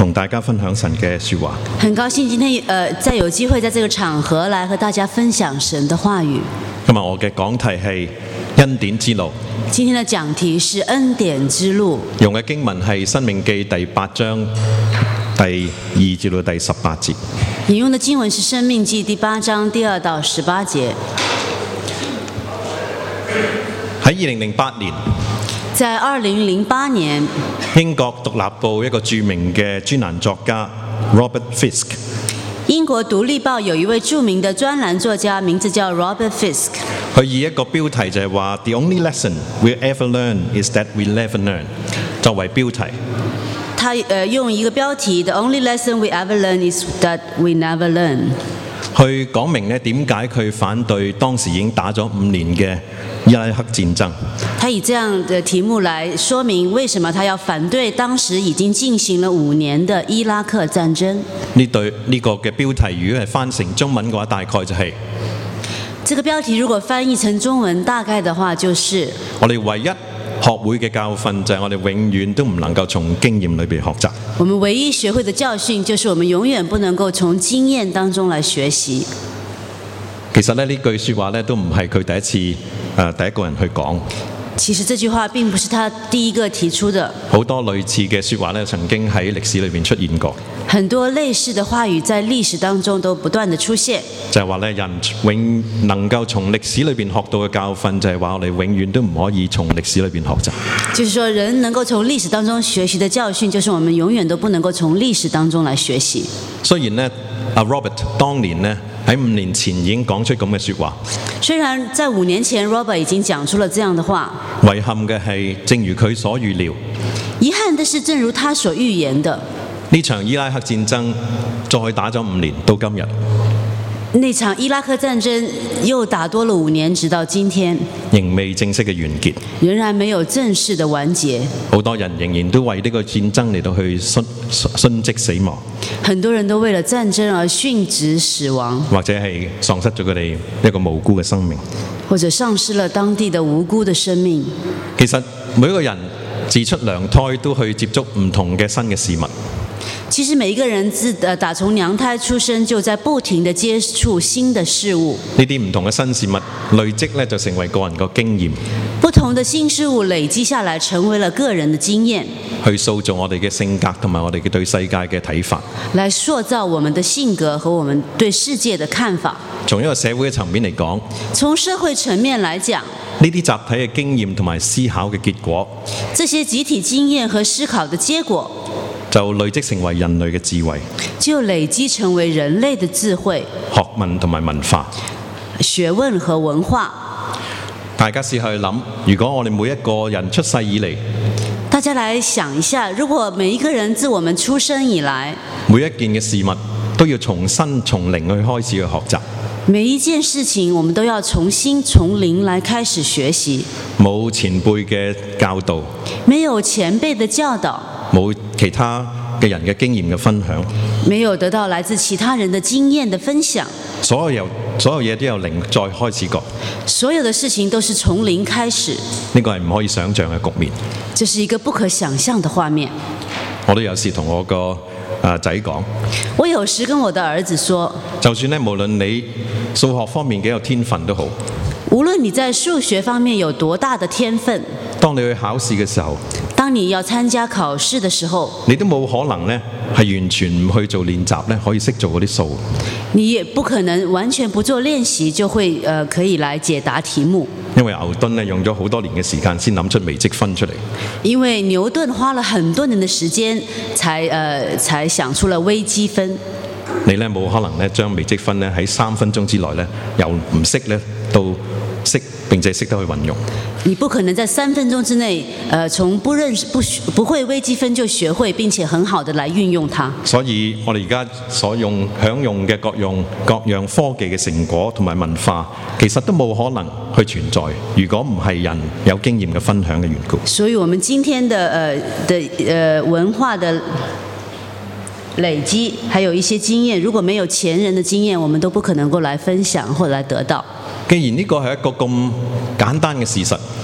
同大家分享神嘅說話。 很高興今天再有機會在這個場合來和大家分享神的話語。 今日我嘅講題係恩典之路。 今天的講題是恩典之路。 用嘅經文係申命記第8章第2至到第18節。 引用的經文是申命記第8章第2到18節。 喺2008年， 在2008年， 英國獨立報一個著名嘅專欄作家 Robert Fisk， 英國獨立報有一位著名的專欄作家，名字叫 Robert Fisk。 佢以一個標題就係話 The only lesson we'll ever learn is that we never learn 作為標題。 他用一個標題 The only lesson we ever learn is that we never learn 去講明呢點解佢反對當時已經打咗5年嘅伊拉克戰爭。 他以這樣的題目來說明為什麼他要反對當時已經進行了5年的伊拉克戰爭。 呢個嘅標題如果係翻成中文嘅話，大概就係這個標題如果翻譯成中文，大概的話就是我哋唯一學會嘅教訓就係我哋永遠都唔能夠從經驗裏邊學習。 我們唯一學會的教訓就是我們永遠不能夠從經驗當中來學習。 其實呢句説話呢都唔係佢第一個人去講。 其實這句話並不是他第一個提出的。 好多類似嘅説話呢曾經喺歷史裏邊出現過。 很多類似的話語在歷史當中都不斷的出現。 就係話呢，人永能夠從歷史裏邊學到嘅教訓，就係話我哋永遠都唔可以從歷史裏邊學習。 就是說，人能夠從歷史當中學習的教訓，就是我們永遠都不能夠從歷史當中來學習。 雖然呢，阿 Robert 當年呢喺5年前已經講出咁嘅説話。 雖然在5年前 Robert 已經講出了這樣的話。 遺憾嘅係，正如佢所預料。 遺憾的是，正如他所預言的。 呢場伊拉克戰爭再打咗5年，到今日。 那場伊拉克戰爭又打多了5年，直到今天， 仍未正式嘅完結， 仍然沒有正式的完結。 好多人仍然都為呢個戰爭嚟到去殉職死亡。 很多人都為了戰爭而殉職死亡， 或者係喪失咗佢哋一個無辜嘅生命， 或者喪失了當地的無辜的生命。 其實每一個人自出娘胎都去接觸唔同嘅新嘅事物。 其實每一個人打從娘胎出生就在不停地接觸新的事物。 呢啲唔同嘅新事物累積咧，就成為個人個經驗。 不同的新事物累積下來，成為了個人的經驗， 去塑造我哋嘅性格同埋我哋嘅對世界嘅睇法。 來塑造我們的性格和我們對世界的看法。 從一個社會嘅層面嚟講， 從社會層面來講， 呢啲集體嘅經驗同埋思考嘅結果， 這些集體經驗和思考的結果， 就累積成為人類嘅智慧， 就累積成為人類的智慧、 學問同埋文化、 學問和文化。 大家試去諗，如果我哋每一個人出世以嚟， 大家來想一下，如果每一個人自我們出生以來， 每一件嘅事物都要從零去開始去學習， 每一件事情我們都要從零來開始學習， 冇前輩嘅教導， 沒有前輩的教導， 冇其他嘅人嘅經驗嘅分享， 沒有得到來自其他人的經驗的分享， 所有嘢都由零再開始過， 所有的事情都是從零開始， 呢個係唔可以想象嘅局面， 這是一個不可想象的畫面。 我都有時同我個仔講， 我有時跟我的兒子說， 就算咧無論你數學方面幾有天分都好， 無論你在數學方面有多大的天分， 當你去考試嘅時候， 當你要參加考試的時候， 你都冇可能咧係完全唔去做練習咧，可以識做嗰啲數。 你也不可能完全不做練習就會可以來解答題目。 因為牛頓咧用咗好多年嘅時間先諗出微積分出嚟。 因為牛頓花了很多年的時間才想出了微積分。 你咧冇可能咧將微積分咧喺3分鐘之內咧由唔識咧到識，並且識得去運用。 你不可能在3分鐘之內，從不會微積分就學會，並且很好的來運用它。 所以我哋而家所享用嘅各樣科技嘅成果同埋文化，其實都冇可能去存在，如果唔係人有經驗嘅分享嘅緣故。 所以我們今天的文化的累積，還有一些經驗，如果沒有前人的經驗，我們都不可能夠來分享或者來得到。 既然呢個係一個咁簡單嘅事實，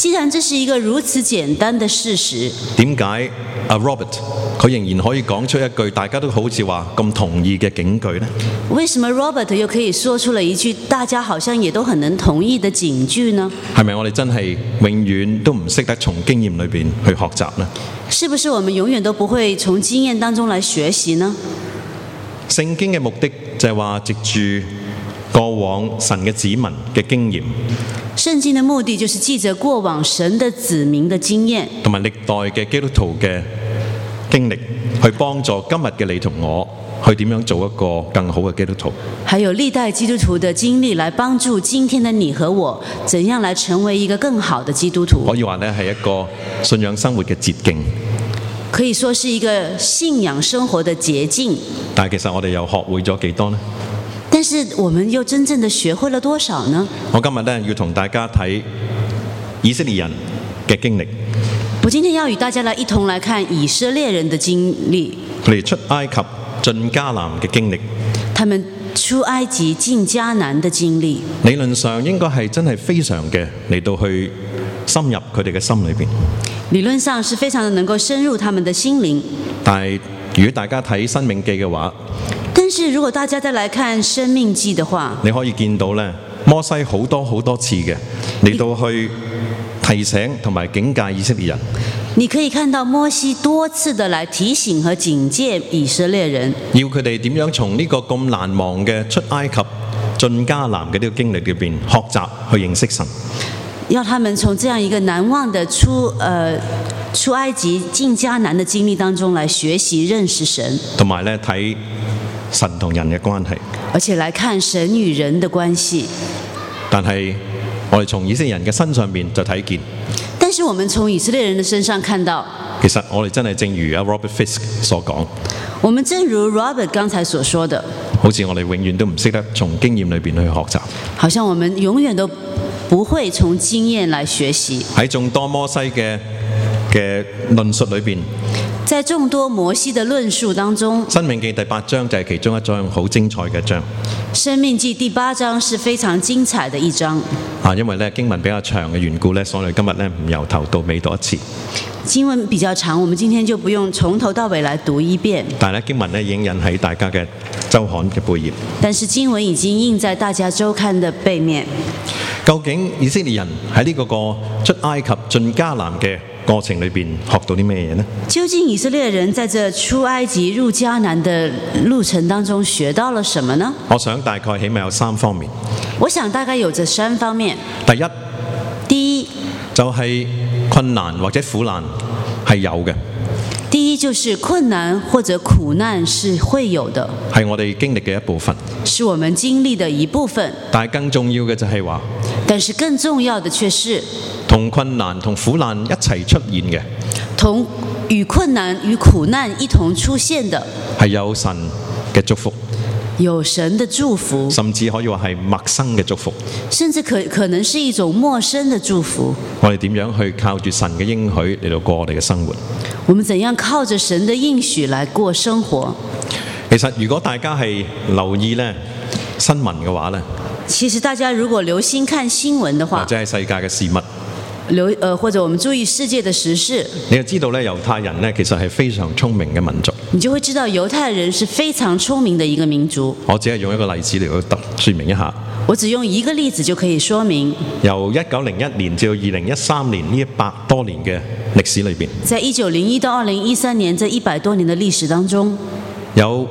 既然這是一個如此簡單的事實， 點解阿 Robert 佢仍然可以講出一句大家都好似話咁同意嘅警句呢？ 為什麼 Robert 又可以說出了一句大家好像也都很能同意的警句呢？ 係咪我哋真係永遠都唔識得從經驗裏邊去學習呢？ 是不是我們永遠都不會從經驗當中來學習呢？ 聖經嘅目的就係話藉住過往神嘅子民嘅經驗， 聖經的目的就是記着過往神的子民的經驗， 同埋歷代嘅基督徒嘅經歷，去幫助今日嘅你同我去點樣做一個更好嘅基督徒。 還有歷代基督徒的經歷來幫助今天的你和我，怎樣來成為一個更好的基督徒。 可以話呢係一個信仰生活嘅捷徑， 可以說是一個信仰生活的捷徑。 但係其實我哋又學會咗幾多呢？ 但是我們又真正的學會了多少呢？ 我今日呢要同大家睇以色列人嘅經歷。 我今天要與大家來一同來看以色列人的經歷， 佢哋出埃及進迦南嘅經歷。 他們出埃及進迦南的經歷， 理論上應該係真係非常嘅嚟到去深入佢哋嘅心裏邊。 理論上是非常的能夠深入他們的心靈。 但係如果大家睇《申命記》嘅話， 但是如果大家再來看《申命記》的話， 你可以見到咧，摩西好多次嘅嚟到去提醒同埋警戒以色列人。 你可以看到摩西多次的來提醒和警戒以色列人， 要佢哋點樣從呢個咁難忘嘅出埃及進迦南嘅呢個經歷裏邊學習去認識神。 要他們從這樣一個難忘的出埃及進迦南的經歷當中來學習認識神， 同埋咧睇神同人嘅關係， 而且來看神與人的關係。 但係我哋從以色列人嘅身上面就睇見， 但是我們從以色列人的身上看到， 其實我哋真係正如阿 Robert Fisk 所講， 我們正如 Robert 剛才所說的， 好似我哋永遠都唔識得從經驗裏邊去學習。 好像我們永遠都不會從經驗來學習。 喺眾多摩西嘅論述裏邊， 在眾多摩西的論述當中， 《申命記》第8章就係其中一章好精彩嘅章。 《申命記》第8章是非常精彩的一章。 因為咧經文比較長嘅緣故咧，所以我哋今日咧唔由頭到尾讀一次。 經文比較長，我們今天就不用從頭到尾來讀一遍。 但係咧經文咧已經印喺大家嘅週刊嘅背頁。 但是經文已經印在大家週刊的背面。 究竟以色列人喺呢個出埃及進迦南嘅過程裏邊學到啲咩嘢呢？ 究竟以色列人在這出埃及入迦南的路程當中學到了什麼呢？ 我想大概起碼有3方面。 我想大概有這3方面。第一就係困難或者苦難係有嘅。 第一就是困難或者苦難是會有的， 係我哋經歷嘅一部分， 是我們經歷的一部分。 但係更重要嘅就係話， 但是更重要的卻是同困難同苦難一齊出現嘅， 同與困難與苦難一同出現的係有神嘅祝福， 有神的祝福， 甚至可以話係陌生嘅祝福， 甚至可能是一種陌生的祝福。 我哋點樣去靠住神嘅應許嚟到過我哋嘅生活？ 我們怎樣靠着神的應許來過生活？ 其實如果大家係留意呢新聞嘅話呢， 其實大家如果留心看新聞的話， 或者係世界嘅事物， 或者我們注意世界的時事， 你就知道呢猶太人呢其實係非常聰明嘅民族。 你就會知道猶太人是非常聰明的一個民族。 我只係用一個例子嚟到說明一下。 我只用一個例子就可以說明， 由1901年至到2013年呢100多年嘅歷史裏邊， 在1901到2013年這100多年的歷史當中， 有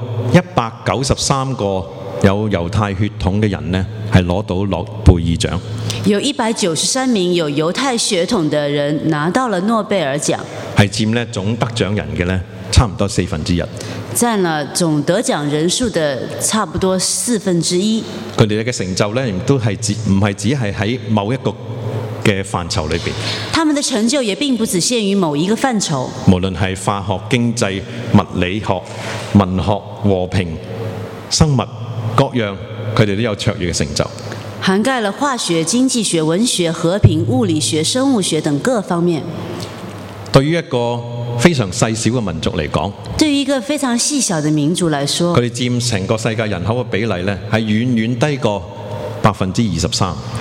193個有猶太血統嘅人呢係攞到諾貝爾獎。 有193名有猶太血統的人拿到了諾貝爾獎， 係佔呢總得獎人嘅呢差唔多1/4， 佔了總得獎人數的差不多1/4。 佢哋嘅成就呢，亦都係唔係只係喺某一個嘅範疇裏邊。 他們的成就也並不只限於某一個範疇。 無論係化學、經濟、物理學、文學、和平、生物各樣，佢哋都有卓越嘅成就。 涵蓋了化學、經濟學、文學、和平、物理學、生物學等各方面。 對於一個非常細小嘅民族嚟講， 對於一個非常細小的民族來說， 佢哋佔成個世界人口嘅比例呢，係遠遠低過23%。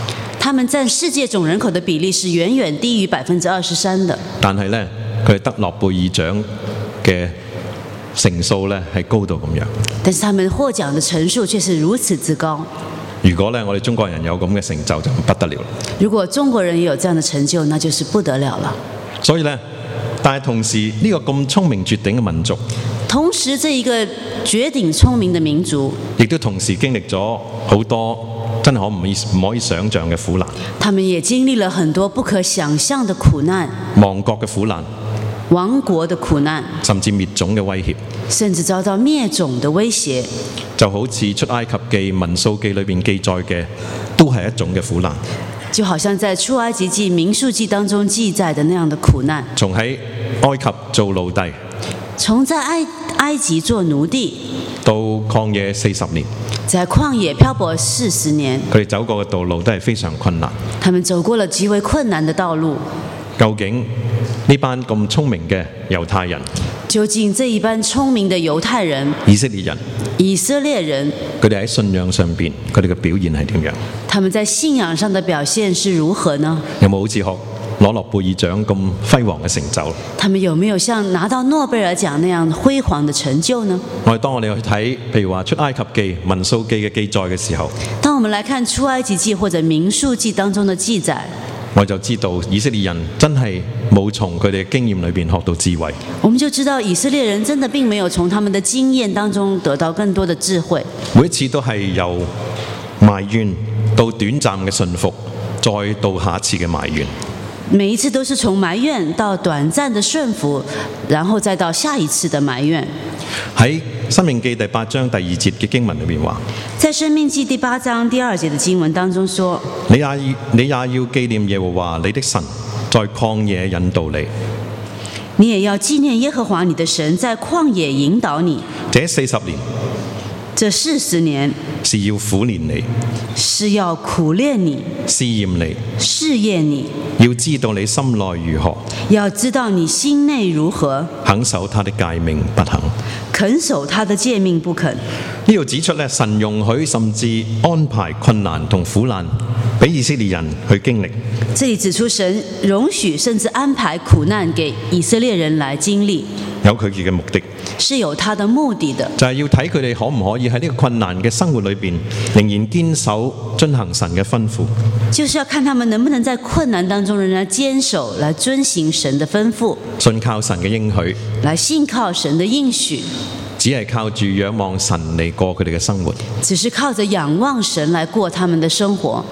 他們佔世界總人口的比例是遠遠低於23%的。 但係呢，佢哋得諾貝爾獎嘅成數呢係高到咁樣。 但是他們獲獎的成數卻是如此之高。 如果呢，我哋中國人有咁嘅成就就不得了啦。 如果中國人也有這樣的成就，那就是不得了了。 所以呢，但係同時呢個咁聰明絕頂嘅民族， 同時這一個絕頂聰明的民族， 亦都同時經歷咗好多真係唔可以想像嘅苦難。 他們也經歷了很多不可想象的苦難， 亡國嘅苦難， 亡國的苦難， 甚至滅種嘅威脅， 甚至遭到滅種的威脅。 就好似出埃及記、民數記裏邊記載嘅，都係一種嘅苦難。 就好像在出埃及記、民數記當中記載的那樣的苦難。 從喺埃及做奴隸， 從在埃及做奴隸到曠野40年， 在曠野漂泊40年， 佢哋走過嘅道路都係非常困難。 他們走過了極為困難的道路。 究竟呢班咁聰明嘅猶太人， 究竟這一班聰明的猶太人、 以色列人，佢哋喺信仰上邊，佢哋嘅表現係點樣？ 他們在信仰上的表現是如何呢？ 有冇好似學攞諾貝爾獎咁輝煌嘅成就？ 他們有沒有像拿到諾貝爾獎那樣輝煌的成就呢？ 當我哋去睇，譬如話出埃及記、民數記嘅記載嘅時候， 當我們來看出埃及記或者民數記當中的記載， 我就知道以色列人真係冇從佢哋嘅經驗裏邊學到智慧。 我們就知道以色列人真的並沒有從他們的經驗當中得到更多的智慧。 每一次都係由埋怨到短暫嘅順服，再到下一次嘅埋怨。 每一次都是從埋怨到短暫的順服，然後再到下一次的埋怨。 喺申命記第8章第2節嘅經文裏邊話， 在申命記第8章第2節的經文當中說， 你也要紀念耶和華你的神在曠野引導你。 你也要紀念耶和華你的神在曠野引導你。 這40年， 這40年是要苦練你， 是要苦練你， 試驗你， 試驗你， 要知道你心內如何， 要知道你心內如何， 肯守他的誡命不肯， 肯守他的誡命不肯。 呢度指出咧，神容許甚至安排困難同苦難俾以色列人去經歷。 這裡指出神容許甚至安排苦難給以色列人來經歷， 有佢嘅目的， 是有他的目的的， 就係要睇佢哋可唔可以喺呢個困難嘅生活裏邊，仍然堅守遵行神嘅吩咐。 就是要看他們能不能在困難當中仍然堅守，來遵行神的吩咐， 信靠神嘅應許， 來信靠神的應許， 只係靠住仰望神嚟過佢哋嘅生活。 只是靠着仰望神來過他們的生活。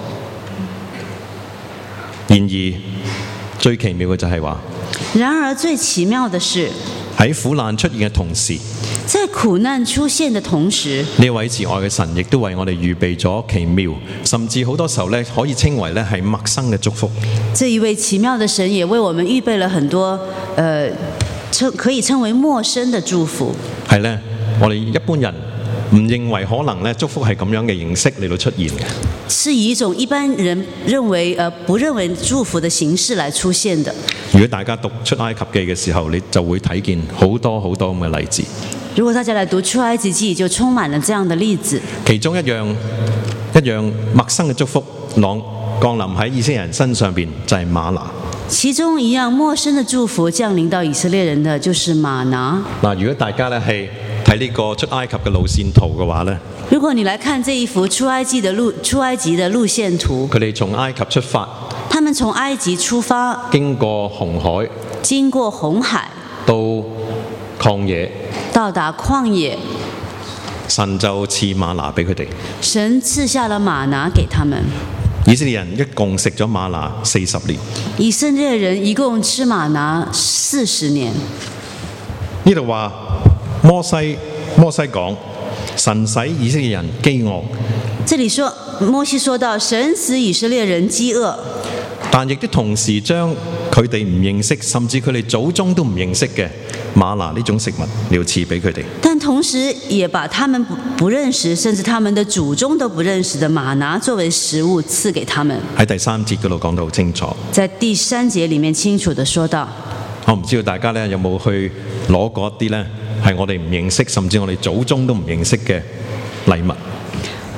然而最奇妙嘅就係話， 然而最奇妙的是， 喺苦難出現嘅同時， 在苦難出現的同時， 呢位慈愛嘅神亦都為我哋預備咗奇妙，甚至好多時候咧可以稱為咧係陌生嘅祝福。 這一位奇妙的神也為我們預備了很多可以稱為陌生的祝福。 係咧，我哋一般人唔認為可能咧祝福係咁樣嘅形式嚟到出現嘅， 是以一種一般人不認為祝福的形式來出現的。 如果大家讀出埃及記嘅時候，你就會睇見好多好多咁嘅例子。 如果大家來讀出埃及記，就充滿了這樣的例子。 其中一樣陌生嘅祝福降臨喺以色列人身上邊，就係嗎哪。 其中一樣陌生的祝福降臨到以色列人的，就是嗎哪。 嗱，如果大家咧係睇呢個出埃及嘅路線圖嘅話咧， 如果你來看這一幅出埃及的路線圖， 佢哋從埃及出發， 他們從埃及出發， 經過紅海，到曠野， 到達曠野， 神就賜嗎哪俾佢哋。 神賜下了嗎哪給他們。 以色列人一共食咗嗎哪40年。 以色列人一共吃嗎哪40年。 呢度話摩西講，神使以色列人飢餓。 這裡說摩西說到神使以色列人飢餓， 但亦都同時將佢哋唔認識，甚至佢哋祖宗都唔認識嘅嗎哪呢種食物，要賜俾佢哋。 但同時也把他們不認識，甚至他們的祖宗都不認識的嗎哪作為食物賜給他們。 喺第3節嗰度講得好清楚。 在第3節裡面清楚地說到。 我唔知道大家咧有冇去攞過一啲咧係我哋唔認識，甚至我哋祖宗都唔認識嘅禮物。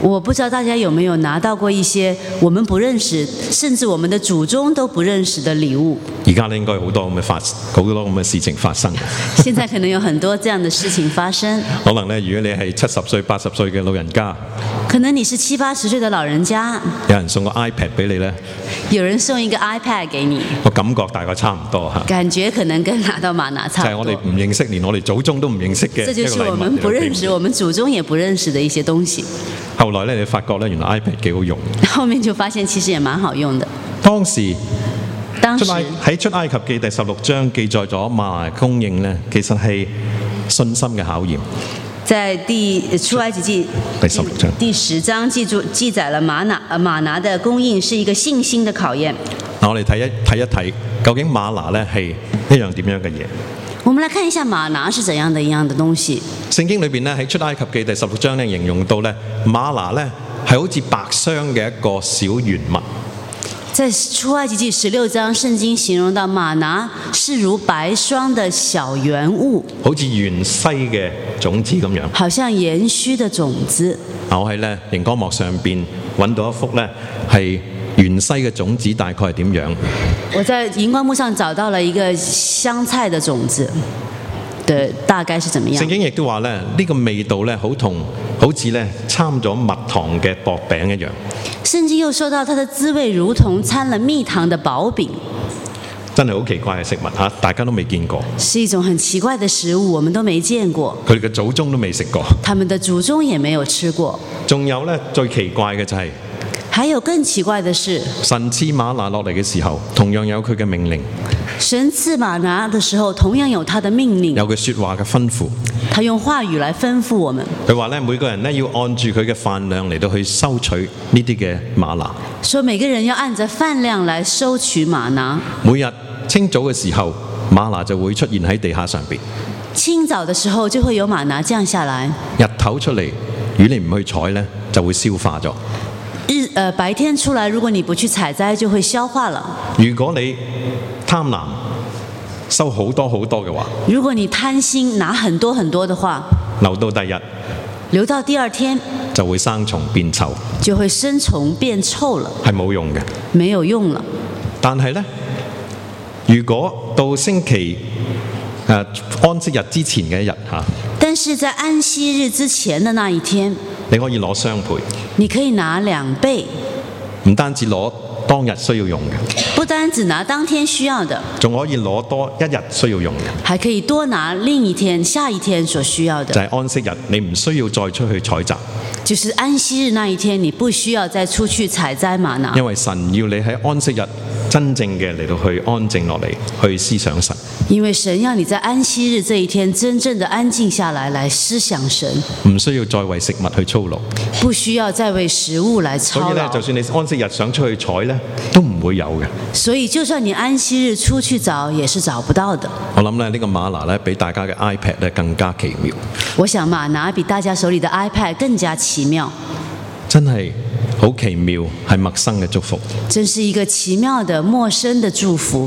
我不知道大家有沒有拿到過一些我們不認識，甚至我們的祖宗都不認識的禮物。 而家咧應該好多咁嘅事情發生。 現在可能有很多這樣的事情發生。 可能咧，如果你係70歲、80歲嘅老人家， 可能你是70、80歲的老人家， 有人送個 iPad 俾你咧， 有人送一個 iPad 給你， 個感覺大概差唔多嚇。 感覺可能跟拿到嗎哪差不多。 就係我哋唔認識，連我哋祖宗都唔認識嘅一個禮物。 這就是我們不認識，我們祖宗也不認識的一些東西。 後來咧，你發覺咧，原來 iPad 幾好用。 後面就發現其實也蠻好用的。 當時喺出埃及記第16章記載咗嗎哪供應咧，其實係信心嘅考驗。 在出埃及記第16章第10章記載了嗎哪的供應是一個信心的考驗。 嗱，我哋睇一睇，究竟嗎哪咧係一樣點樣嘅嘢？ 我們來看一下嗎哪是怎樣的一樣的東西。 聖經裏邊咧喺出埃及記第16章咧形容到咧嗎哪咧係好似白霜嘅一個小圓物。 在出埃及記16章，聖經形容到嗎哪是如白霜的小圓物， 好似芫荽嘅種子咁樣。 好像芫荽的種子。 我喺咧熒光幕上邊揾到一幅咧係芫荽嘅種子大概係點樣？ 我在熒光幕上找到了一個香菜的種子的大概是怎麼樣？ 聖經亦都話咧呢個味道咧好似咧摻咗蜜糖嘅薄餅一樣。 聖經又說到它的滋味如同摻了蜜糖的薄餅。 真係好奇怪嘅食物嚇，大家都未見過。 是一種很奇怪的食物，我們都沒見過。 佢哋嘅祖宗都未食過。 他們的祖宗也沒有吃過。 仲有咧最奇怪嘅就係， 還有更奇怪的是， 神賜嗎哪落嚟嘅時候，同樣有佢嘅命令。 神賜嗎哪的時候，同樣有他的命令。 有句説話嘅吩咐。 他用話語來吩咐我們。 佢話咧，每個人咧要按住佢嘅飯量嚟到去收取呢啲嘅嗎哪。 說每個人要按着飯量來收取嗎哪。 每日清早嘅時候，嗎哪就會出現喺地下上邊。 清早的時候就會有嗎哪降下來。 日頭出嚟，如果你唔去採咧，就會消化咗。 白天出來，如果你不去採摘，就會消化了。 如果你貪婪收好多好多嘅話， 如果你貪心拿很多很多的話， 留到第日， 留到第二天就會生蟲變臭， 就會生蟲變臭了， 係冇用嘅， 沒有用了。 但係呢，如果到星期安息日之前嘅一日嚇， 但是在安息日之前的那一天， 你可以攞雙倍， 你可以拿2倍， 唔單止攞當日需要用嘅， 不單只拿當天需要的， 仲可以攞多一日需要用嘅， 還可以多拿另一天、下一天所需要的。 就係安息日，你唔需要再出去採摘。 就是安息日那一天，你不需要再出去採摘嗎哪， 因為神要你喺安息日真正嘅嚟到去安靜落嚟，去思想神。 因為神要你在安息日這一天真正的安靜下來，來思想神， 唔需要再為食物去操勞， 不需要再為食物來操勞。 所以咧，就算你安息日想出去採咧，都唔會有嘅。 所以就算你安息日出去找，也是找不到的。 我諗咧，呢個嗎哪咧，比大家嘅 iPad 咧更加奇妙。 我想嗎哪比大家手裏的 iPad 更加奇妙。 真係好奇妙，係陌生嘅祝福。 真是一個奇妙的陌生的祝福。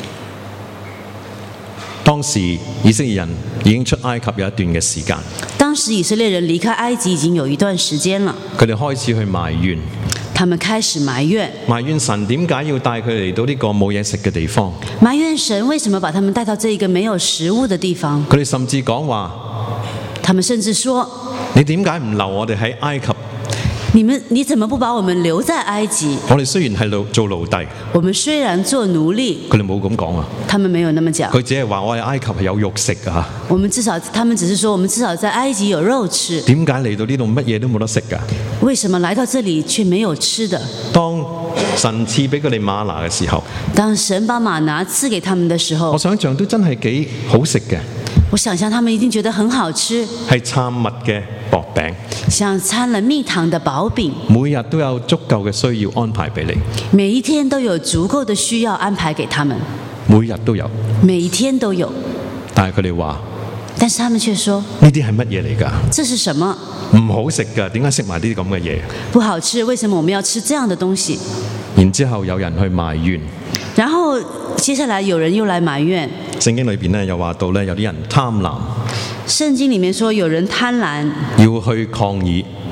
當時以色列人已經出埃及有一段嘅時間。 當時以色列人離開埃及已經有一段時間了。 佢哋開始去埋怨。 他們開始埋怨神點解要帶佢嚟到呢個冇嘢食嘅地方？ 埋怨神為什麼把他們帶到這一個沒有食物的地方？ 佢哋甚至講話， 他們甚至說： 你點解唔留我哋喺埃及？ 你怎麼不把我們留在埃及？ 我哋雖然係做奴隸， 我們雖然做奴隸， 佢哋冇咁講啊。 他們沒有那麼講。 佢只係話我喺埃及係有肉食㗎。 他們只是說我們至少在埃及有肉吃。 點解嚟到呢度乜嘢都冇得食㗎？ 為什麼來到這裡卻沒有吃的？ 當神賜俾佢哋嗎哪嘅時候， 當神把嗎哪賜給他們的時候， 我想象都真係幾好食嘅。 我想象他們一定覺得很好吃， 係摻蜜嘅薄餅， 像摻了蜜糖的薄餅， 每日都有足夠嘅需要安排俾你， 每一天都有足夠的需要安排給他們， 每日都有， 每一天都有。 但係佢哋話， 但是他們卻說呢啲係乜嘢嚟㗎？ 這是什麼？ 唔好食㗎，點解食埋啲咁嘅嘢？ 不好吃，為什麼我們要吃這樣的東西？ 然之後有人去埋怨， 然後接下來有人又來埋怨。 聖經裏邊咧又話到咧有啲人貪婪， 聖經裡面說有人貪婪， 要去抗議，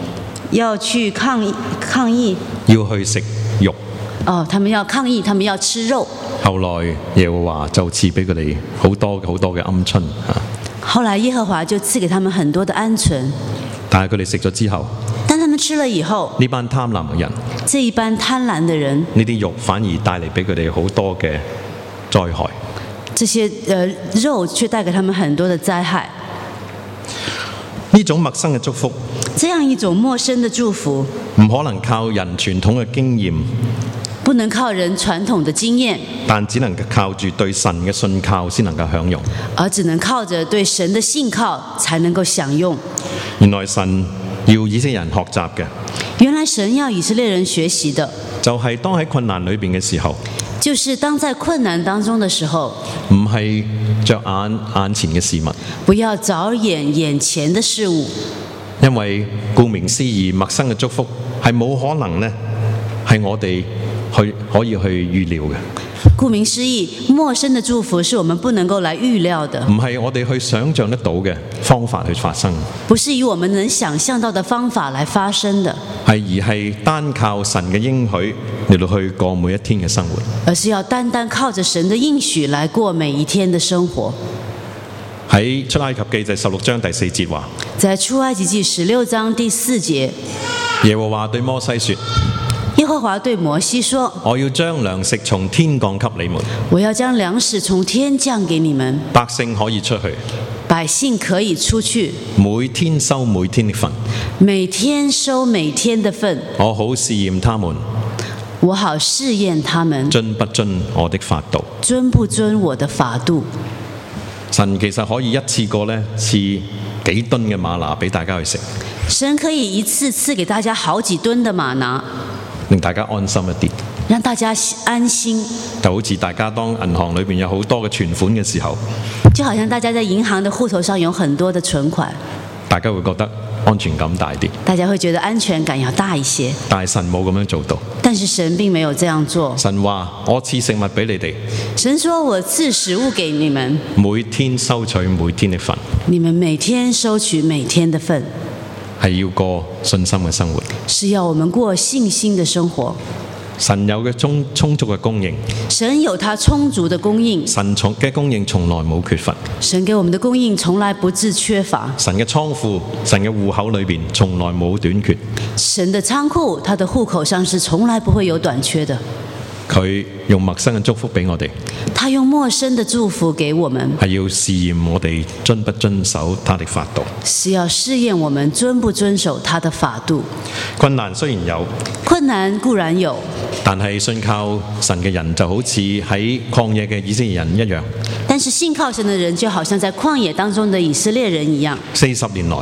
要去抗議， 要去食肉。 他們要抗議，他們要吃肉。 後來耶和華就賜俾佢哋好多嘅鵪鶉啊！ 後來耶和華就賜給他們很多的鵪鶉， 但係佢哋食咗之後， 但他們吃了以後， 呢班貪婪嘅人， 這一班貪婪的人， 呢啲肉反而帶嚟俾佢哋好多嘅災害。 這些肉卻帶給他們很多的災害。 呢種陌生嘅祝福， 這樣一種陌生的祝福， 唔可能靠人傳統嘅經驗， 不能靠人傳統的經驗， 但只能靠住對神嘅信靠先能夠享用。 而只能靠着對神的信靠才能夠享用。 原來神要以色列人學習嘅， 原來神要以色列人學習的， 就係當喺困難裏邊嘅時候， 就是當在困難當中的時候， 唔係着眼前嘅事物， 不要着眼前的事物， 因為顧名思義，陌生嘅祝福係冇可能呢，係我哋可以去預料嘅。 顧名思義，陌生的祝福是我們不能夠來預料的， 唔係我哋去想象得到嘅方法去發生， 不是以我們能想象到的方法來發生的， 而係單靠神嘅應許嚟到去過每一天嘅生活， 而是要單靠着神的應許來過每一天的生活。 喺出埃及記第16章第4節話， 在出埃及記16章第4節， 耶和華對摩西說， 耶和華對摩西說， 我要將糧食從天降給你們， 我要將糧食從天降給你們， 百姓可以出去， 百姓可以出去， 每天收每天的份， 每天收每天的份， 我好試驗他們， 我好試驗他們遵不遵我的法度， 遵不遵我的法度。 神其實可以一次過呢賜幾噸嘅嗎哪俾大家去食， 神可以一次賜給大家好幾噸的嗎哪， 令大家安心一啲， 讓大家安心。 就好似大家當銀行裏邊有好多嘅存款嘅時候， 就好像大家在銀行的戶頭上有很多的存款， 大家會覺得安全感大啲， 大家會覺得安全感要大一些。 但係神冇咁樣做到。 但是神並沒有這樣做。 神話我賜食物俾你哋， 神說我賜食物給你們， 每天收取每天的份， 你們每天收取每天的份， 係要過信心嘅生活。 是要我們過信心的生活。 神有嘅充足嘅供應， 神有他充足的供應， 神嘅供應從來冇缺乏， 神給我們的供應從來不致缺乏。 神嘅倉庫、神嘅戶口裏邊從來冇短缺， 神的倉庫，他的戶口上是從來不會有短缺的。 佢用陌生嘅祝福俾我哋， 他用陌生的祝福給我們， 係要試驗我哋遵不遵守他的法度， 是要試驗我們遵不遵守他的法度。 困難雖然有， 困難固然有， 但係信靠神嘅人就好似喺曠野嘅以色列人一樣， 但是信靠神的人就好像在曠野當中的以色列人一樣。 40年來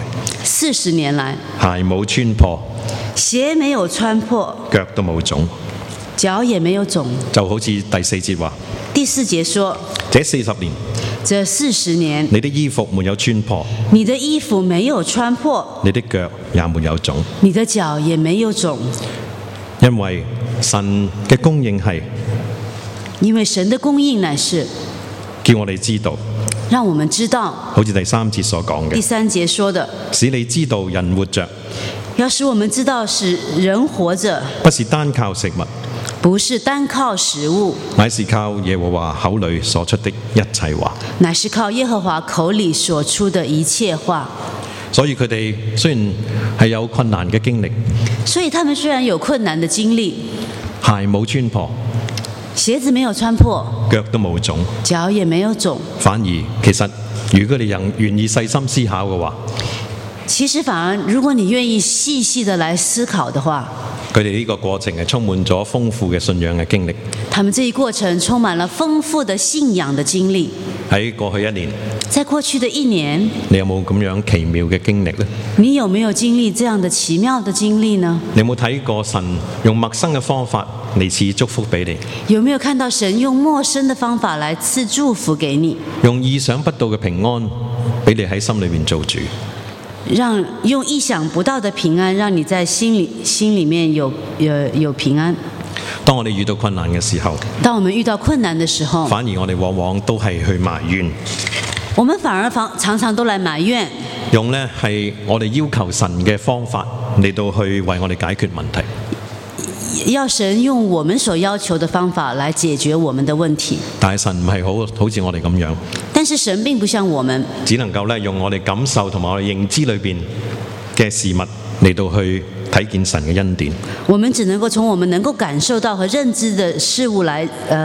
40年來， 鞋冇穿破， 鞋沒有穿破， 腳都冇腫， 腳也沒有腫。 就好似第4節話， 第4節說， 這40年， 這40年， 你的衣服沒有穿破， 你的衣服沒有穿破， 你的腳也沒有腫， 你的腳也沒有腫。 因為神嘅供應係， 因為神的供應乃是叫我哋知道， 讓我們知道， 好似第3節所講第嘅， 3節說的， 使你知道人活着要使我們知道使人活着， 不是單靠食物， 不是單靠食物， 乃是靠耶和華口裏所出的一切話。 乃是靠耶和華口裡所出的一切話。 所以佢哋雖然係有困難嘅經歷， 所以他們雖然有困難的經歷， 鞋冇穿破， 鞋子沒有穿破， 腳都冇腫， 腳也沒有腫， 反而其實如果你願意細心思考嘅話， 其實反而如果你願意細細的來思考的話， 佢哋呢個過程係充滿咗豐富嘅信仰嘅經歷。 他們這一過程充滿了豐富的信仰的經歷。 喺過去1年， 在過去的1年， 你有冇咁樣奇妙嘅經歷呢？ 你有沒有經歷這樣的奇妙的經歷呢？ 你有冇睇過神用陌生嘅方法嚟賜祝福俾你？ 有沒有看到神用陌生的方法來賜祝福給你？ 用意想不到嘅平安俾你喺心裏面做主。 用意想不到的平安，讓你在心裡面有平安。 當我哋遇到困難嘅時候， 當我們遇到困難的時候， 反而我哋往往都係去埋怨， 我們反而常常都來埋怨， 用呢係我哋要求神嘅方法嚟到去為我哋解決問題。 要神用我們所要求的方法來解決我們的問題。 但係神唔係好似我哋咁樣， 但是神並不像我們， 只能夠咧用我哋感受同埋我哋認知裏邊嘅事物嚟到去睇見神嘅恩典。 我們只能夠從我們能夠感受到和認知的事物來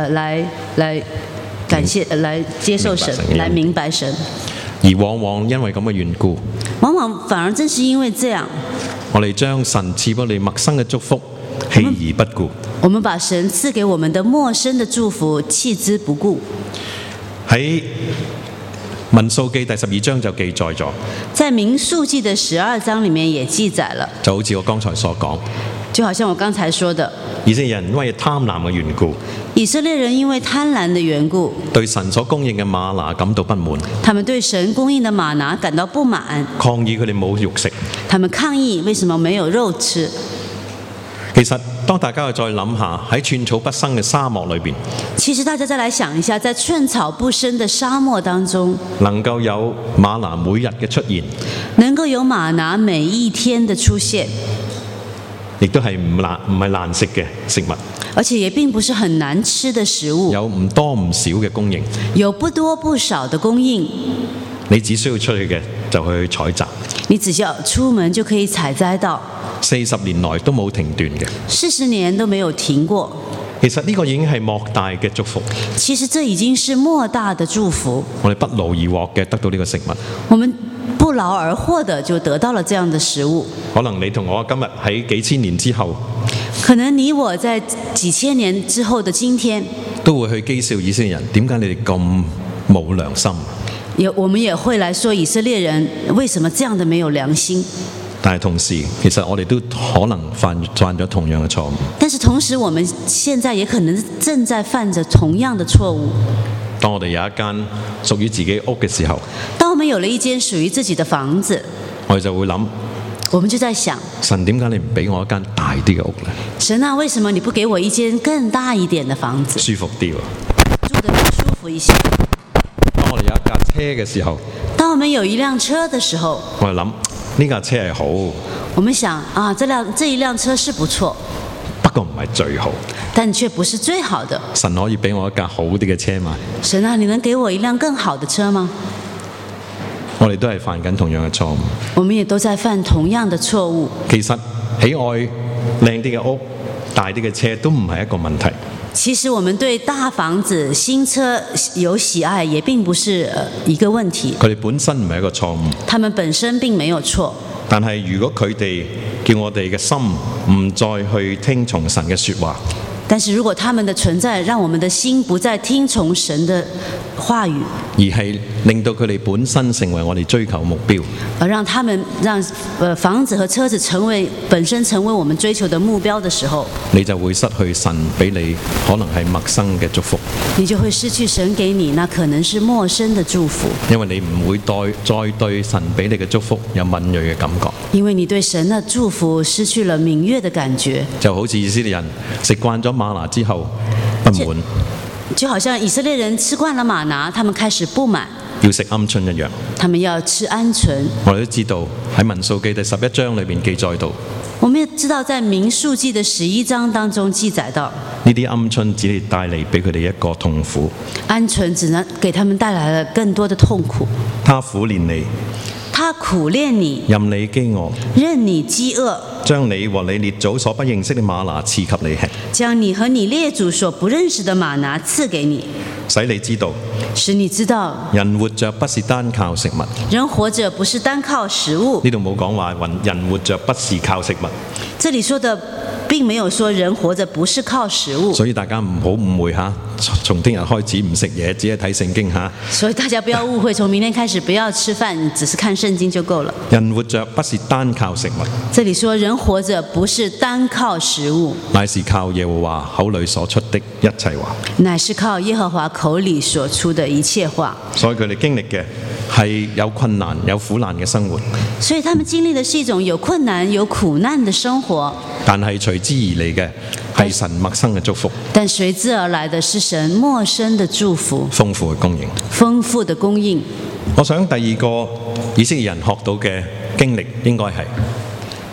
感謝、來接受神、來明白神。 而往往因為咁嘅緣故， 往往反而正是因為這樣， 我哋將神賜俾我哋陌生嘅祝福棄而不顧。 我們把神賜給我們的陌生的祝福棄之不顧。 喺民數記第12章就記載咗， 在民數記的12章裡面也記載了， 就好似我剛才所講， 就好像我剛才說的， 以色列人因為貪婪嘅緣故， 以色列人因為貪婪的緣故， 對神所供應嘅嗎哪感到不滿， 他們對神供應的嗎哪感到不滿， 抗議佢哋冇肉食。 他們抗議為什麼沒有肉吃。 其實當大家再諗下喺寸草不生嘅沙漠裏邊， 其實大家再來想一下，在寸草不生的沙漠當中， 能夠有嗎哪每日嘅出現， 能夠有嗎哪每一天的出現， 亦都係唔係難食嘅食物， 而且也並不是很難吃的食物， 有唔多唔少嘅供應， 有不多不少的供應， 你只需要出去嘅就去採摘， 你只要出門就可以採摘到 ，40年來都冇停斷嘅 ，40年都沒有停過。 其實呢個已經係莫大嘅祝福。 其實這已經是莫大的祝福。 我哋不勞而獲嘅得到呢個食物， 我們不勞而獲的就得到了這樣的食物。 可能你同我今日喺幾千年之後， 可能你我在幾千年之後的今天， 都會去譏笑以色列人，點解你哋咁冇良心？ 我們也會來說以色列人為什麼這樣的沒有良心。 但係同時，其實我哋都可能犯咗同樣嘅錯誤。 但是同時，我們現在也可能正在犯着同樣的錯誤。 當我哋有一間屬於自己屋嘅時候， 當我們有了一間屬於自己的房子， 我哋就會諗， 我們就在想， 神點解你唔俾我一間大啲嘅屋呢？ 神啊，為什麼你不給我一間更大一點的房子？ 舒服啲喎， 住得更舒服一些。 當我哋有一架車嘅時候， 當我們有一輛車的時候， 我哋諗呢架車係好， 我們想啊，這一輛車是不錯， 不過唔係最好， 但卻不是最好的。 神可以俾我一架好啲嘅車嘛？ 神啊，你能給我一輛更好的車嗎？ 我哋都係犯緊同樣嘅錯誤。 我們也都在犯同樣的錯誤。 其實喜愛靚啲嘅屋、大啲嘅車都唔係一個問題。 其實我們對大房子、新車有喜愛，也並不是一個問題。 佢哋本身唔係一個錯誤， 他們本身並沒有錯。 但係如果佢哋叫我哋嘅心唔再去聽從神嘅說話， 但是如果他們的存在讓我們的心不再聽從神的話語， 而係令到佢哋本身成為我哋追求目標， 而讓他們讓房子和車子本身成為我們追求的目標的時候， 你就會失去神俾你可能係陌生嘅祝福， 你就會失去神給你那可能是陌生的祝福， 因為你唔會再對神俾你嘅祝福有敏銳嘅感覺， 因為你對神的祝福失去了敏銳的感覺， 就好似以色列人食慣咗嗎哪之後不滿， 就好像以色列人吃慣了嗎哪，他們開始不滿， 要食鵪鶉一樣。 他們要吃鵪鶉。 我哋都知道喺民數記第11章裏面記載到， 我們也知道在民數記的11章當中記載到， 呢啲鵪鶉只係帶嚟俾佢哋一個痛苦， 鵪鶉只能給他們帶來了更多的痛苦。 他苦練你， 他苦練你， 任你飢餓， 任你飢餓， 將你和你列祖所不認識的嗎哪賜給你吃， 將你和你列祖所不認識的嗎哪賜給你， 使你知道， 使你知道人活着不是單靠食物。 人活着不是單靠食物。 呢度冇講話人活着不是靠食物， 這裡說的並沒有說人活着不是靠食物， 所以大家唔好誤會嚇。從聽日開始唔食嘢，只係睇聖經嚇。 所以大家不要誤會，從明天開始不要吃飯，只是看聖經就夠了。 人活着不是單靠食物， 這裡說人活着不是單靠食物， 乃是靠耶和華口裏所出的一切話。 乃是靠耶和華口裡所出的一切話。 所以佢哋經歷嘅係有困難、有苦難嘅生活。 所以他們經歷的是一種有困難、有苦難的生活。 但係隨之而嚟嘅係神陌生嘅祝福， 但隨之而來的是神陌生的祝福， 豐富嘅供應。 豐富的供應。 我想第二個以色列人學到嘅經歷應該係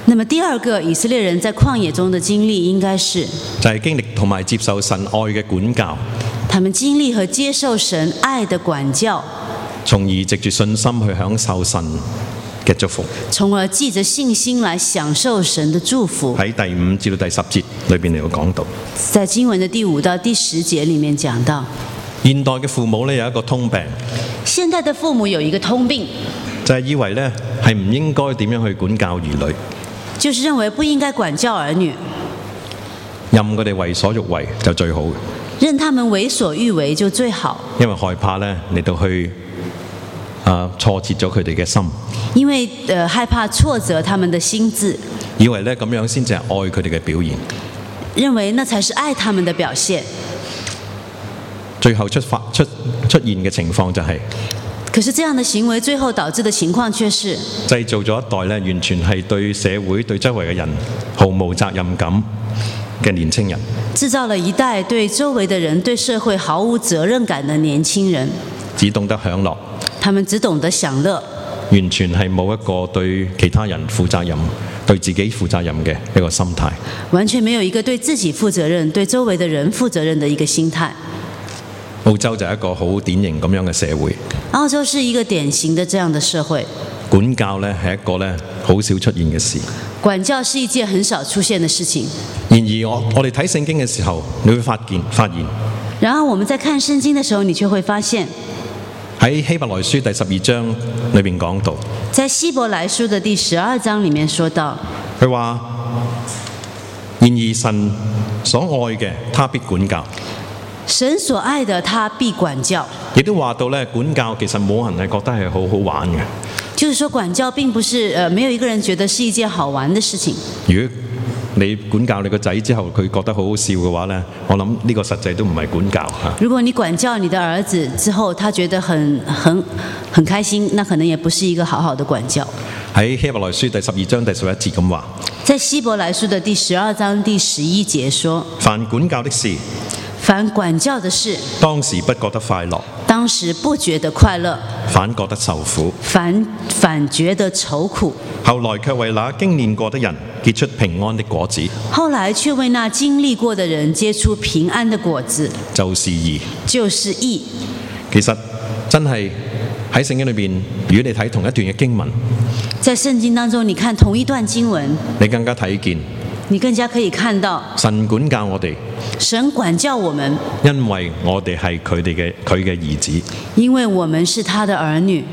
那麼第二個以色列人在曠野中的經歷應該是， 就係經歷同埋接受神愛嘅管教， 他們經歷和接受神愛的管教， 從而藉住信心去享受神嘅祝福。 從而藉着信心來享受神的祝福。 喺第5至到第10節裏邊嚟講到， 在經文的第5到第10節裡面講到， 現代嘅父母咧有一個通病， 現代的父母有一個通病， 就係以為咧係唔應該點樣去管教兒女， 就是認為不應該管教兒女， 任佢哋為所欲為就最好嘅， 任他們為所欲為就最好， 因為害怕咧嚟到去挫折咗佢哋嘅心， 因為害怕挫折他們的心智， 以為咧咁樣先至係愛佢哋嘅表現， 認為那才是愛他們的表現。 最後出現嘅情況就係、 可是這樣的行為最後導致的情況卻是製造咗一代咧完全係對社會對周圍嘅人毫無責任感嘅年輕人， 製造了一代對周圍的人對社會毫無責任感的年輕人， 只懂得享樂， 他們只懂得享樂， 完全係冇一個對其他人負責任、對自己負責任嘅一個心態， 完全沒有一個對自己負責任、對周圍的人負責任的一個心態。 澳洲就係一個好典型咁樣嘅社會， 澳洲是一個典型的這樣的社會， 管教呢係一個呢好少出現嘅事。 管教是一件很少出現的事情。 然而我哋睇聖經嘅時候，你會發現， 然後我們在看聖經的時候，你卻會發現喺希伯來書第12章裏面講到， 在希伯來書的第12章裡面說到， 佢話：然而神所愛嘅，他必管教。 神所愛的，他必管教。 亦都話到咧，管教其實冇人係覺得係好好玩嘅。 就是說，管教並不是沒有一個人覺得是一件好玩的事情。 如果你管教你個仔之後，佢覺得好好笑嘅話咧，我諗呢個實際都唔係管教嚇。 如果你管教你的兒子之後，他覺得很開心，那可能也不是一個好好的管教。 喺希伯來書第12章第11節咁話， 在希伯來書的第12章第11節說： 凡管教的事， 凡管教的事， 當時不覺得快樂， 當時不覺得快樂， 反覺得受苦， 反覺得愁苦。 後來卻為那經練過的人結出平安的果子， 後來卻為那經歷過的人結出平安的果子， 就是義。 就是義。 其實真係喺聖經裏邊，如果你睇同一段嘅經文， 在聖經當中，你看同一段經文， 你更加睇見， 你更加可以看到神管教我哋， 神管教我們， 因為我哋係佢嘅兒子。 因為我們是他的兒女。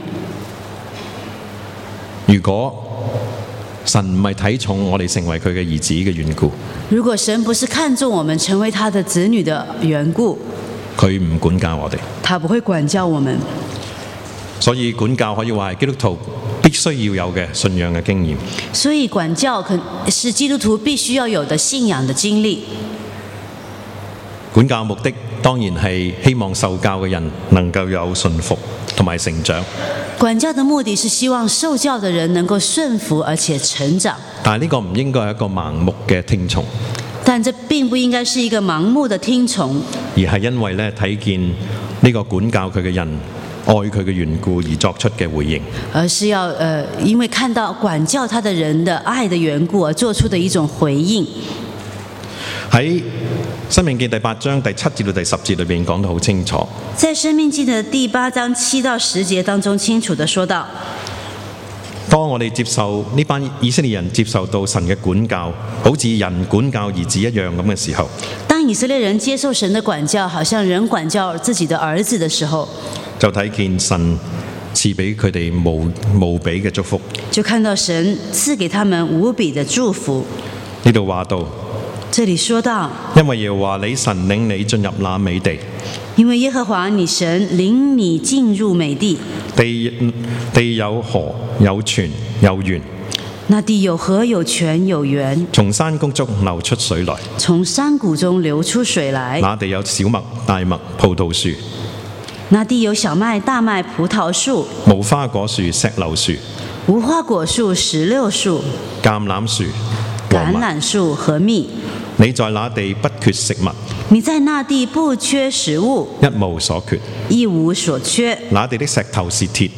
如果神唔係睇重我哋成為佢嘅兒子嘅緣故， 如果神不是看重我們成為他的子女的緣故， 佢唔管教我哋， 他不會管教我們。 所以管教可以話係基督徒必須要有嘅信仰嘅經驗。 所以管教是基督徒必須要有的信仰的經歷。 管教目的當然係希望受教嘅人能夠有順服同埋成長。 管教的目的是希望受教的人能夠順服而且成長。 但係呢個唔應該係一個盲目嘅聽從。 但這並不應該是一個盲目的聽從， 而係因為咧睇見呢個管教佢嘅人愛佢嘅緣故而作出嘅回應。 而是要因為看到管教他的人的愛的緣故而做出的一種回應。 喺申命記第8章第7至到第10節裏邊講得好清楚。 在申命記的第8章7到10節當中清楚地說到， 當我哋接受呢班以色列人接受到神嘅管教，好似人管教兒子一樣咁嘅時候， 當以色列人接受神的管教，好像人管教自己的兒子的時候，就睇見神賜俾佢哋無比嘅祝福， 就看到神賜給他們無比的祝福。 呢度話到， 這裡說到， 因為耶和華你神領你進入那美地， 因為耶和華你神領你進入美地， 地有河有泉有源， 那地有河有泉有源， 從山谷中流出水來， 從山谷中流出水來， 那地有小麥大麥葡萄樹， 那地有小麥大麥葡萄樹， 無花果樹石榴樹， 無花果樹石榴樹， 橄欖樹橄欖樹和蜜。 你在那地不缺食物， 你在那地不缺食物， 一無所缺， 一無所缺。 那地的石頭是鐵，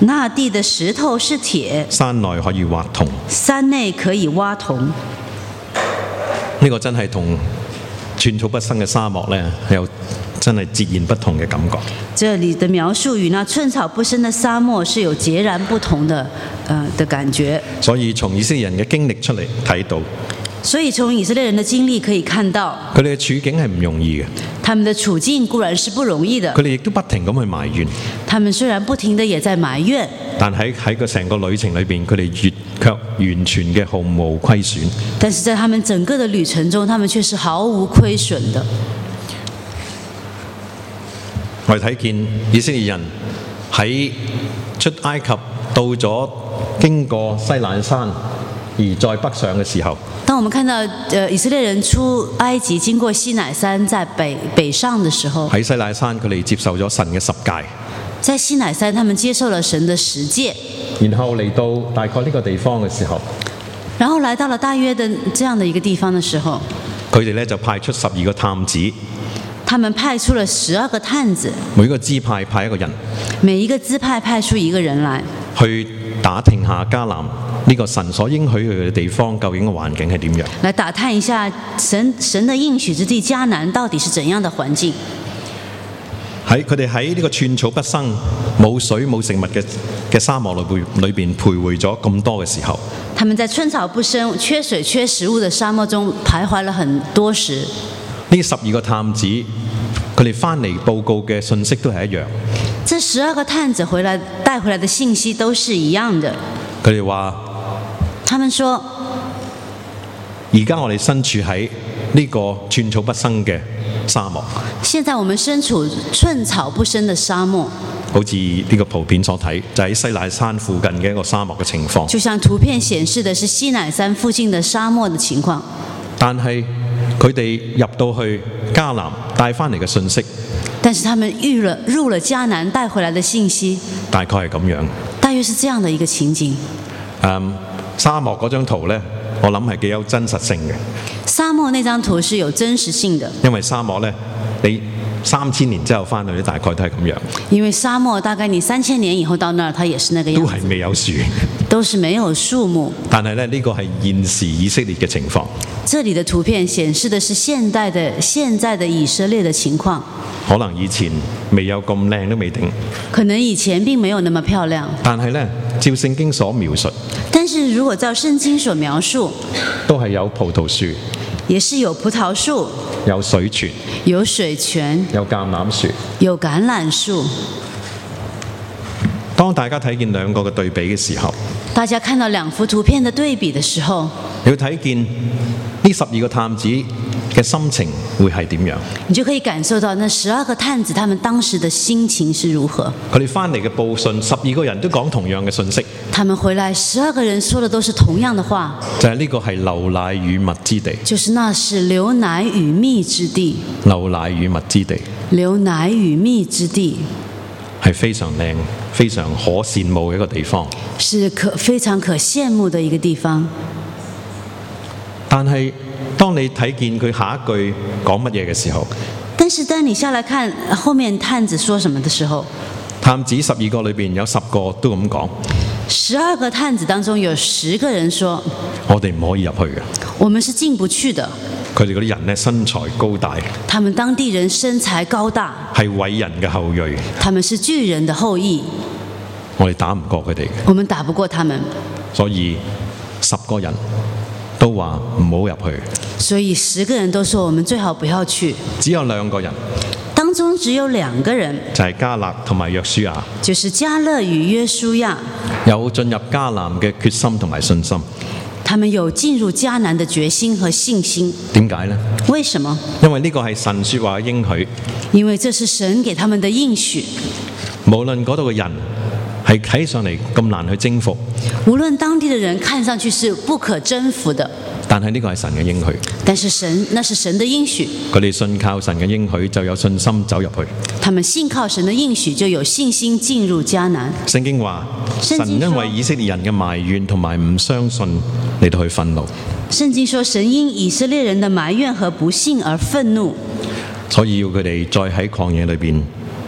那地的石頭是鐵， 山內可以挖銅。 山內可以挖銅。 呢個真係同寸草不生嘅沙漠呢，有真係截然不同嘅感覺。 這裡的描述與那寸草不生的沙漠是有截然不同的感覺。 所以從以色列人嘅經歷出嚟睇到， 所以從以色列人的經歷可以看到， 佢哋嘅處境係唔容易嘅。 他們的處境固然是不容易的， 佢哋亦都不停咁去埋怨。 他們雖然不停地也在埋怨， 但喺個成個旅程裏邊，佢哋卻完全嘅毫無虧損。 但是在他們整個的旅程中，他們卻是毫無虧損的。 我哋睇見以色列人喺出埃及到咗經過西乃山而再北上嘅時候， 當我們看到以色列人出埃及經過西乃山在北上的時候， 喺西乃山佢哋接受咗神嘅十誡。 在西乃山他們接受了神的十誡， 然後嚟到大概呢個地方嘅時候， 然後來到了大約的這樣的一個地方的時候， 佢哋咧就派出12個探子。 他們派出了12個探子， 每個支派派一個人， 每一個支派派出一個人來， 去打聽下迦南呢個神所應許佢嘅地方究竟嘅環境係點樣， 來打探一下神的應許之地迦南到底是怎樣的環境。 佢哋喺呢個寸草不生、冇水冇食物嘅沙漠裏邊徘徊咗咁多嘅時候， 他們在寸草不生、缺水缺食物的沙漠中徘徊了很多時。 呢12個探子，佢哋翻嚟報告嘅信息都係一樣。 這12個探子帶回來的信息都是一樣的。 佢哋話： 他們說， 而家我哋身處喺呢個寸草不生嘅沙漠。 現在我們身處寸草不生的沙漠， 好似呢個圖片所睇，就喺西乃山附近嘅一個沙漠嘅情況。 就像圖片顯示的是西乃山附近的沙漠的情況。 但係佢哋入到去迦南帶翻嚟嘅信息， 但是他們入了迦南帶回來的信息， 大概係咁樣。 大約是這樣的一個情景。 沙漠嗰張圖呢，我諗係幾有真實性嘅。 沙漠那張圖是有真實性的， 因為沙漠呢，你3000年之後翻去，大概都係咁樣。 因為沙漠大概你3000年以後到那兒，它也是那個樣子， 都係未有樹， 都是沒有樹木。 但係呢，呢個係現時以色列嘅情況。 這裡的圖片顯示的是現在的以色列的情況。 可能以前未有咁靚都未定， 可能以前並沒有那麼漂亮。 但係呢，照聖經所描述， 但是如果照聖經所描述， 都係有葡萄樹， 也是有葡萄樹， 有水泉， 有水泉， 有橄欖樹， 有橄欖樹。 當大家睇見兩個嘅對比嘅時候， 大家看到兩幅圖片的對比的時候， 你要睇見呢12個探子嘅心情會係點樣？ 你就可以感受到那12個探子他們當時的心情是如何。 佢哋翻嚟嘅報信，12個人都講同樣嘅信息。 他們回來12個人說的都是同樣的話， 就係呢個係流奶與蜜之地。 就是那是流奶與蜜之地。 流奶與蜜之地。 流奶與蜜之地係非常靚、非常可羨慕嘅一個地方。 是非常可羨慕的一個地方。 但係當你睇見佢下一句講乜嘢嘅時候， 但是當你下來看後面探子說什麼的時候， 探子12個裏邊有10個都咁講。 12個探子當中有10個人說： 我哋唔可以入去嘅。 我們是進不去的。 佢哋嗰啲人呢，身材高大， 他們當地人身材高大， 係偉人嘅後裔， 他們是巨人的後裔。 我哋打唔過佢哋嘅， 我們打不過他們， 所以10個人都話唔好入去。 所以10個人都說我們最好不要去。 只有2個人， 當中只有2個人， 就係迦勒同埋約書亞， 就是迦勒與約書亞， 有進入迦南嘅決心同埋信心。 他們有進入迦南的決心和信心。 點解呢？ 為什麼？ 因為呢個係神說話嘅應許。 因為這是神給他們的應許。 無論嗰度嘅人係睇上嚟咁難去征服， 無論當地的人看上去是不可征服的， 但係呢個係神嘅應許。 但是那是神的應許。 佢哋信靠神嘅應許，就有信心走入去。 他們信靠神的應許，就有信心進入迦南。 聖經話，神因為以色列人嘅埋怨同埋唔相信嚟到去憤怒。 聖經說，神因以色列人的埋怨和不信而憤怒， 所以要佢哋再喺曠野裏邊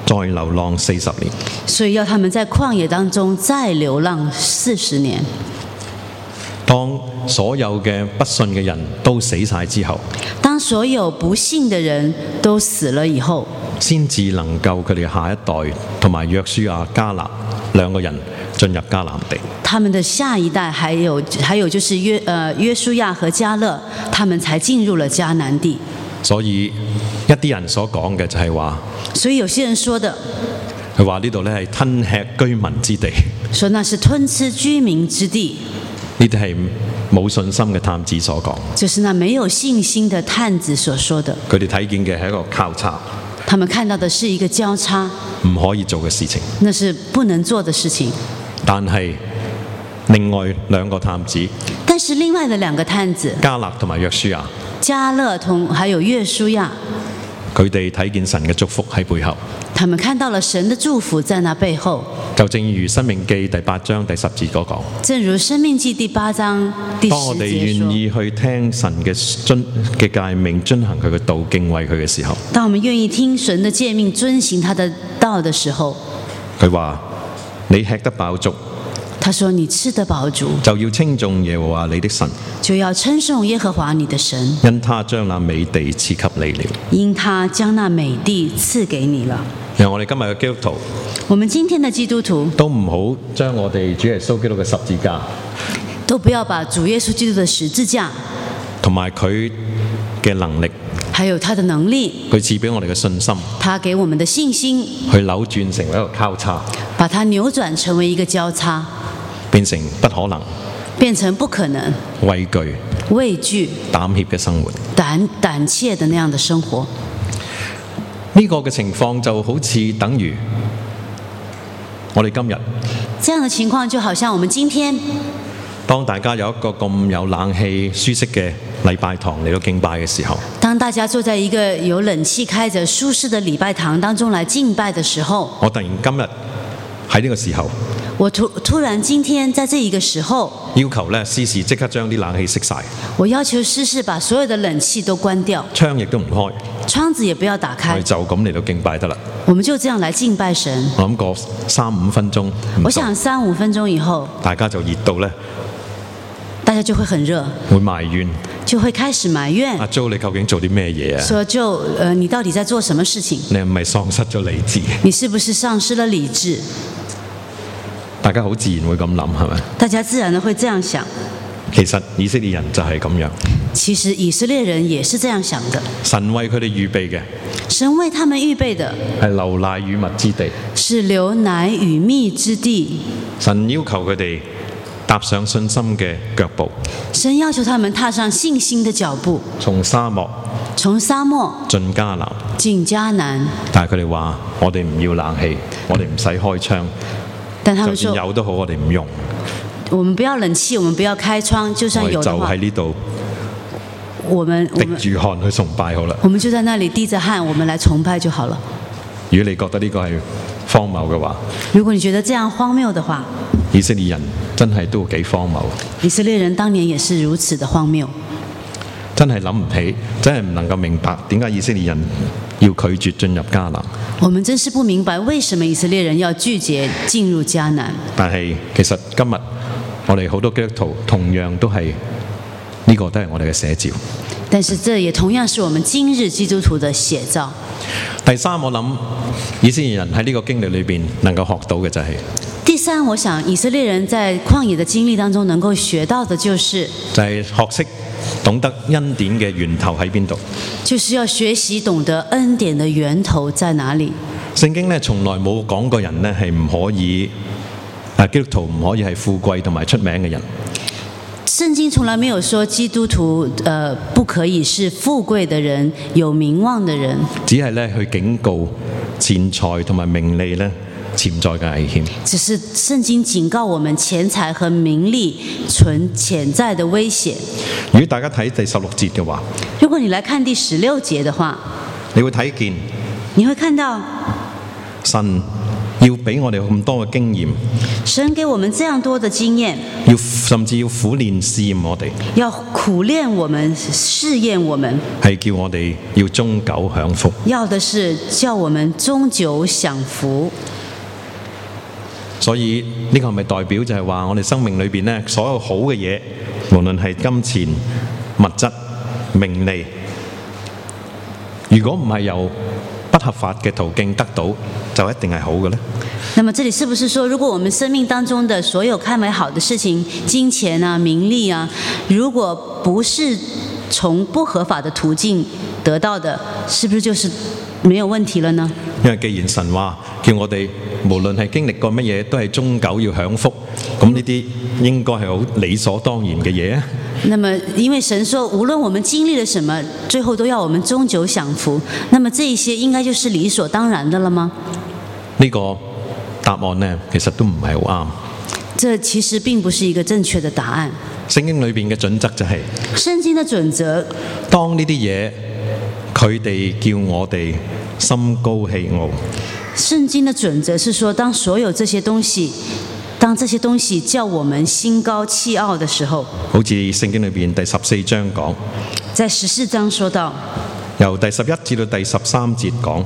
再流浪40年。 所以要他們在曠野當中再流浪40年。 當所有嘅不信嘅人都死晒之後， 當所有不信的人都死了以後， 先至能夠佢哋下一代同埋約書亞、迦勒兩個人進入迦南地。 他們的下一代還有就是約書亞和迦勒，他們才進入了迦南地。 所以一啲人所講嘅就係話， 所以有些人說的， 佢話呢度咧係吞吃居民之地， 說那是吞吃居民之地。 呢啲係冇信心嘅探子所講， 就是那沒有信心的探子所說的。 佢哋睇見嘅係一個交叉， 他們看到的是一個交叉， 唔可以做嘅事情。 那是不能做的事情。 但係另外兩個探子， 但是另外的兩個探子， 迦勒同埋約書亞， 迦勒同還有約書亞， 佢哋睇見神嘅祝福喺背後。 他們看到了神的祝福在那背後， 就正如申命記第8章第10節所講， 正如申命記第8章第10節當我哋願意去聽神嘅誡命，遵行佢嘅道，敬畏佢嘅時候， 當我們願意聽神的誡命，遵行他的道的時候， 佢話你吃得飽足， 他說你吃得飽足， 就要稱頌耶和華你的神， 就要稱頌耶和華你的神， 因他將那美地賜給你了。 因他將那美地賜給你了。 讓我哋今日嘅基督徒我們今天的基督徒都唔好將我哋主耶穌基督嘅十字架都不要把主耶穌基督的十字架同埋佢嘅能力， 還有他的能力， 佢賜俾我哋嘅信心， 他給我們的信心， 去扭轉成為一個交叉， 把它扭轉成為一個交叉， 變成不可能、 變成不可能、 畏懼、 畏懼、 膽怯嘅生活。 膽怯的那樣的生活。 呢個嘅情況就好似等於我哋今日， 這樣的情況就好像我們今天， 當大家有一個咁有冷氣、舒適嘅禮拜堂嚟到敬拜嘅時候， 當大家坐在一個有冷氣開着舒適的禮拜堂當中來敬拜的時候， 我突然今日喺呢個時候， 我突然今天在這一個時候， 要求咧司事即刻將啲冷氣熄晒， 我要求司事把所有的冷氣都關掉， 窗亦都唔開， 窗子也不要打我開哋，就咁嚟到敬拜得啦。 我們就這樣來敬拜神。 我諗過3-5分鐘， 我想3-5分鐘以後， 大家就熱到咧， 大家就會很熱， 會埋怨就會開始埋怨阿 Jo 你究竟做啲咩嘢啊？ 說你到底在做什麼事情？ 你係咪喪失咗理智？ 你是不是喪失了理智？ 大家好自然會咁諗，係咪？ 大家自然的會這樣想。 其實以色列人就係咁樣， 其實以色列人也是這樣想的。 神為佢哋預備嘅神為他們預備的係流奶與蜜之地， 是流奶與蜜之地。 神要求佢哋踏上信心嘅腳步， 神要求他們踏上信心的腳步， 從沙漠從沙漠進迦南。 進迦南。 但係佢哋話：我哋唔要冷氣，我哋唔使開窗，就但他們說： 算有都好，我哋唔用。 我們不要冷氣，我們不要開窗，就算我哋就有的話喺，呢度我們滴住汗去崇拜好啦。 我們就在那裡滴着汗，我們來崇拜就好了。 如果你覺得呢個係荒謬嘅話， 如果你覺得這樣荒謬的話， 以色列人真係都幾荒謬， 以色列人當年也是如此的荒謬， 真係諗唔起，真係唔能夠明白點解以色列人要拒絕進入迦南。 我們真是不明白為什麼以色列人要拒絕進入迦南。 但係其實今日我哋好多基督徒同樣都係呢個都係我哋嘅寫照。 但是這也同樣是我們今日基督徒的寫照。 第三，我諗以色列人喺呢個經歷裏邊能夠學到嘅就係、 第三，我想以色列人在曠野的經歷當中能夠學到的就是學識懂得恩典嘅源頭喺邊度。 就是要學習懂得恩典的源頭在哪裡。 聖經咧從來冇講過人咧係唔可以，基督徒唔可以係富貴同埋出名嘅人。 聖經從來沒有說基督徒不可以是富貴的人、有名望的人， 只係咧去警告錢財同埋名利咧潛在嘅危險。 只是聖經警告我們錢財和名利存潛在的危險。 如果大家睇第16節嘅話， 如果你來看第16節的話， 你會睇見你會看到神要俾我哋咁多嘅經驗， 神給我們這樣多的經驗， 甚至要苦練試驗我哋， 要苦練我們、試驗我們， 係叫我哋要終久享福。 要的是叫我們終久享福。 所以呢個係咪代表就係話我哋生命裏邊呢，所有好嘅嘢，無論係金錢、物質、名利，如果唔係由不合法嘅途徑得到，就一定係好嘅呢？ 那麼這裡是不是說，如果我們生命當中的所有看為好的事情，金錢啊、名利啊，如果不是從不合法的途徑得到的，是不是就是沒有問題了呢？ 因為既然神話叫我哋無論係經歷過乜嘢，都係終久要享福，咁呢啲應該係好理所當然嘅嘢啊。 那麼因為神說，無論我們經歷了什麼，最後都要我們終久享福，那麼這一些應該就是理所當然的了嗎？ 呢個答案呢，其實都唔係好啱。 這其實並不是一個正確的答案。 聖經裏邊嘅準則就係， 聖經的準則， 當呢啲嘢佢哋叫我哋心高氣傲。 聖經的準則是說，當所有這些東西叫我們心高氣傲的時候， 好似聖經裏邊第14章講， 在14章說到， 由第11至到第13節講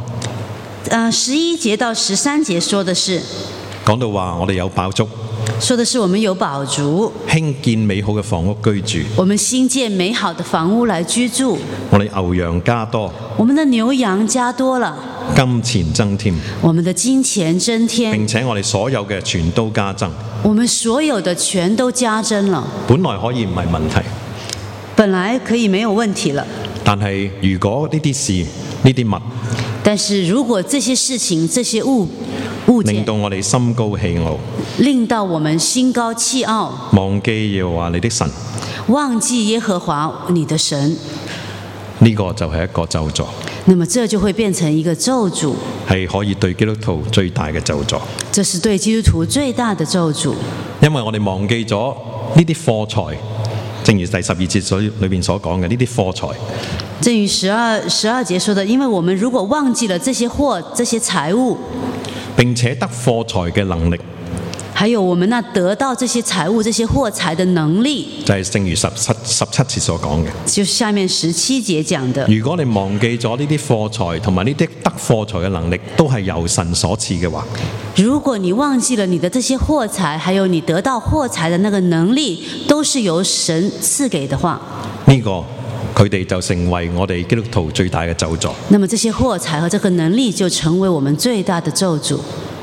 ，11節到13節說的是， 講到話我哋有飽足， 說的是我們有飽足， 興建美好嘅房屋居住， 我們新建美好的房屋來居住， 我哋牛羊加多， 我們的牛羊加多了， 金錢增添， 我們的金錢增添， 並且我哋所有嘅全都加增， 我們所有的全都加增了。 本來可以唔係問題， 本來可以沒有問題了， 但係如果呢啲事呢啲物， 但是如果這些事情這些物件令到我哋心高氣傲， 令到我們心高氣傲， 忘記耶和華你的神， 忘記耶和華你的神， 呢個就係一個咒詛， 那麼這就會變成一個咒詛， 係可以對基督徒最大嘅咒詛。 這是對基督徒最大的咒詛， 因為我哋忘記咗呢啲貨財，正如第12節裏面所講嘅呢啲貨財。 正如12節說的，因為我們如果忘記了這些貨、這些財物， 並且得貨財嘅能力， 還有我們那得到這些財物、這些貨財的能力， 就係正如17節所講嘅。 就是下面17節講的。 如果你忘記咗呢啲貨財同埋呢啲得貨財嘅能力，都係由神所賜嘅話， 如果你忘記了你的這些貨財，還有你得到貨財的那個能力，都是由神賜給的話， 呢個佢哋就成為我哋基督徒最大嘅咒詛。 那麼這些貨財和這個能力就成為我們最大的咒詛。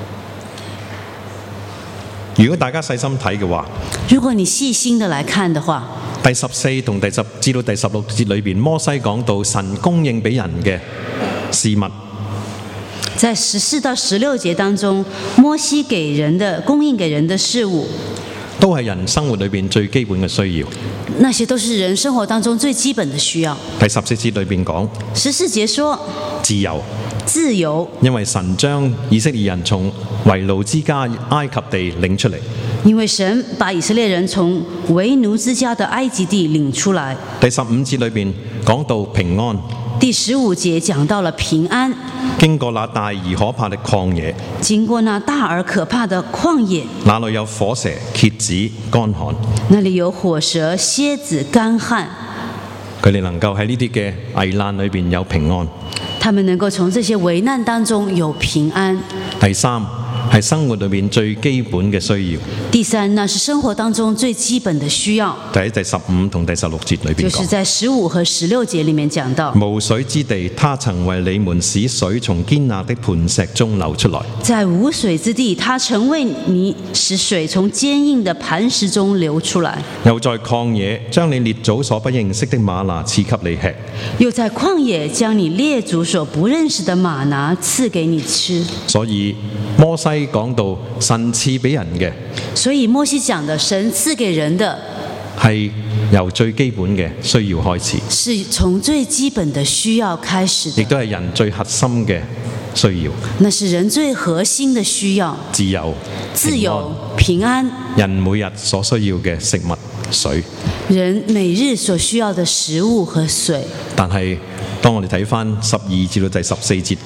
如果大家細心睇嘅話， 如果你細心的來看的話， 第14同第10至到第16節裏邊，摩西講到神供應俾人嘅事物， 在14到16節當中，摩西供應給人的事物， 都係人生活裏邊最基本嘅需要。 那些都是人生活當中最基本的需要。 第14節裏邊講 14節說自由， 因為神將以色列人從為奴之家埃及地領出嚟。 因為神把以色列人從為奴之家的埃及地領出來。 第15節裏邊講到平安。 第15節講到了平安。 經過那大而可怕的曠野， 經過那大而可怕的曠野， 那裏有火蛇、蠍子、乾旱。 那裏有火蛇、蠍子、乾旱。 佢哋能夠喺呢啲嘅危難裏邊有平安。 他們能夠從這些危難當中有平安。 第三，係生活裏面最基本嘅需要。 第三，那是生活當中最基本的需要。 喺第15同第16節裏邊講， 就是在15和16節裡面講到， 無水之地，他曾為你們使水從堅硬的磐石中流出來。在無水之地，他曾為你使水從堅硬的磐石中流出來。 又在曠野將你列祖所不認識的嗎哪賜給你吃。 又在曠野將你列祖所不認識的嗎哪賜給你吃。 所以摩西講到神賜俾人嘅， 所以摩西講的神賜給人的係由最基本嘅需要開始， 是從最基本的需要開始的， 亦都係人最核心嘅需要。 那是人最核心的需要， 自由、 平安， 人每日所需要嘅食物、水， 人每日所需要的食物和水。 但係當我哋睇返12至到第14節，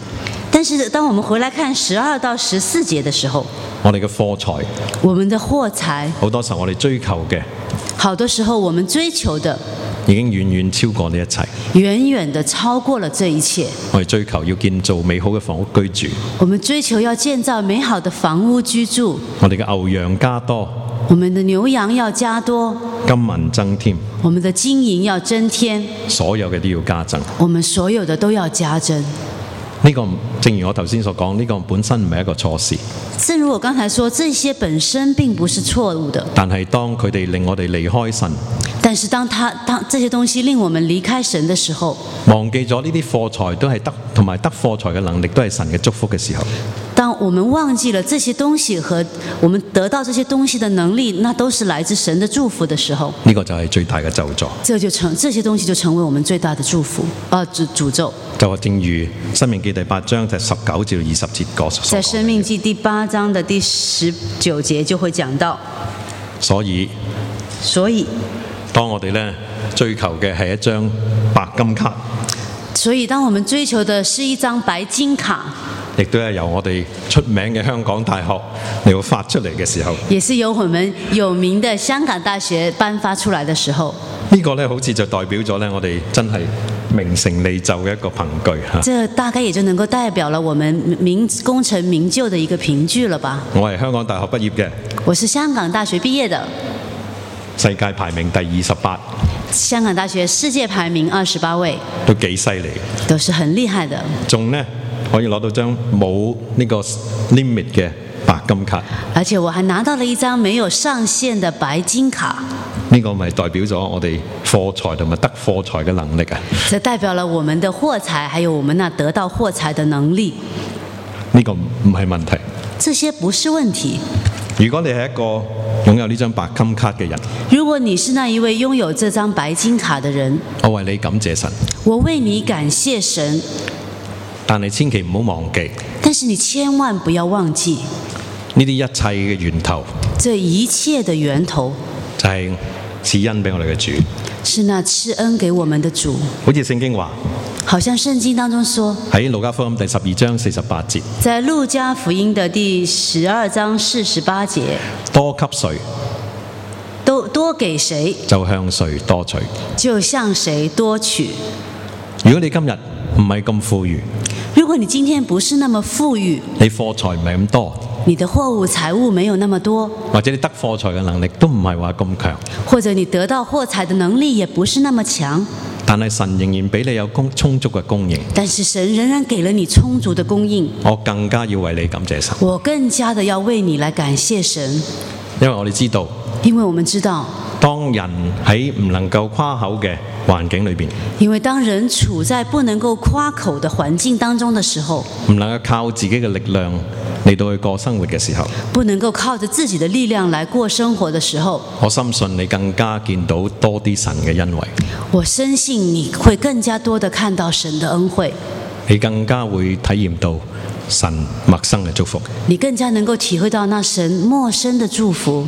但是當我們回來看12到14節的時候， 我哋嘅貨財， 我們的貨財好多時候我哋追求嘅好多時候我們追求的已經遠遠超過呢一切。 遠遠的超過了這一切。 我哋追求要建造美好嘅房屋居住， 我們追求要建造美好的房屋居住， 我哋嘅牛羊加多， 我們的牛羊要加多， 金銀增添， 我們的金銀要增添， 所有嘅都要加增。 我們所有的都要加增。 呢個正如我頭先所講，呢個本身唔係一個錯事， 正如我剛才說，這些本身並不是錯誤的， 但係當佢哋令我哋離開神， 但是當這些東西令我們離開神的時候， 忘記咗呢啲貨財都係得，同埋得貨財嘅能力都係神嘅祝福嘅時候， 當我們忘記了這些東西和我們得到這些東西的能力，那都是來自神的祝福的時候， 呢個就係最大嘅咒詛。 這些東西就成為我們最大的祝福，詛咒。 就正如《申命記》第8章就19至20節所講， 在《申命記》第8章的第19節就會講到。 所以當我哋咧追求嘅係一張白金卡， 所以當我們追求的是一張白金卡， 亦都係由我哋出名嘅香港大學嚟到發出嚟嘅時候， 也是由我們有名的香港大學頒發出來的時候， 呢個咧好似就代表咗咧我哋真係名成利就嘅一個憑據嚇。 這大概也就能夠代表了我們功成名就的一個憑據了吧。 我係香港大學畢業嘅， 我是香港大學畢業的， 世界排名第28， 香港大學世界排名28位， 都幾犀利， 都是很厲害的。 仲呢可以攞到張冇呢個 limit 嘅白金卡， 而且我還拿到了一張沒有上限的白金卡。 呢個咪代表咗我哋貨財同埋得貨財嘅能力啊！ 這代表了我們的貨財，還有我們那得到貨財的能力。 呢個唔係問題。 這些不是問題。 如果你係一個擁有呢張白金卡嘅人， 如果你是那一位擁有這張白金卡的人， 我為你感謝神。 我為你感謝神。 但你千祈唔好忘記， 但是你千萬不要忘記呢啲一切嘅源頭， 這一切的源頭就係賜恩俾我哋嘅主， 是那賜恩給我們的主。 好似聖經話， 好像聖經當中說， 喺路加福音第12章48節， 在路加福音的第12章48節， 多給誰， 多給誰， 就向誰多取。 就向誰多取。 如果你今日唔係咁富裕， 如果你今天不是那麼富裕， 你貨財唔係咁多， 你的貨物財物沒有那麼多， 或者你得貨財嘅能力都唔係話咁強， 或者你得到貨財的能力也不是那麼強， 但係神仍然俾你有充足嘅供應， 但是神仍然給了你充足的供應， 我更加要為你感謝神。 我更加的要為你來感謝神， 因為我哋知道， 因為我們知道， 當人喺唔能夠誇口嘅環境裏邊， 因為當人處在不能夠誇口的環境當中的時候， 唔能夠靠自己嘅力量嚟到去過生活嘅時候， 不能夠靠着自己的力量來過生活的時候， 我深信你更加見到多啲神嘅恩惠， 我深信你會更加多的看到神的恩惠， 你更加會體驗到神陌生嘅祝福， 你更加能夠體會到那神陌生的祝福。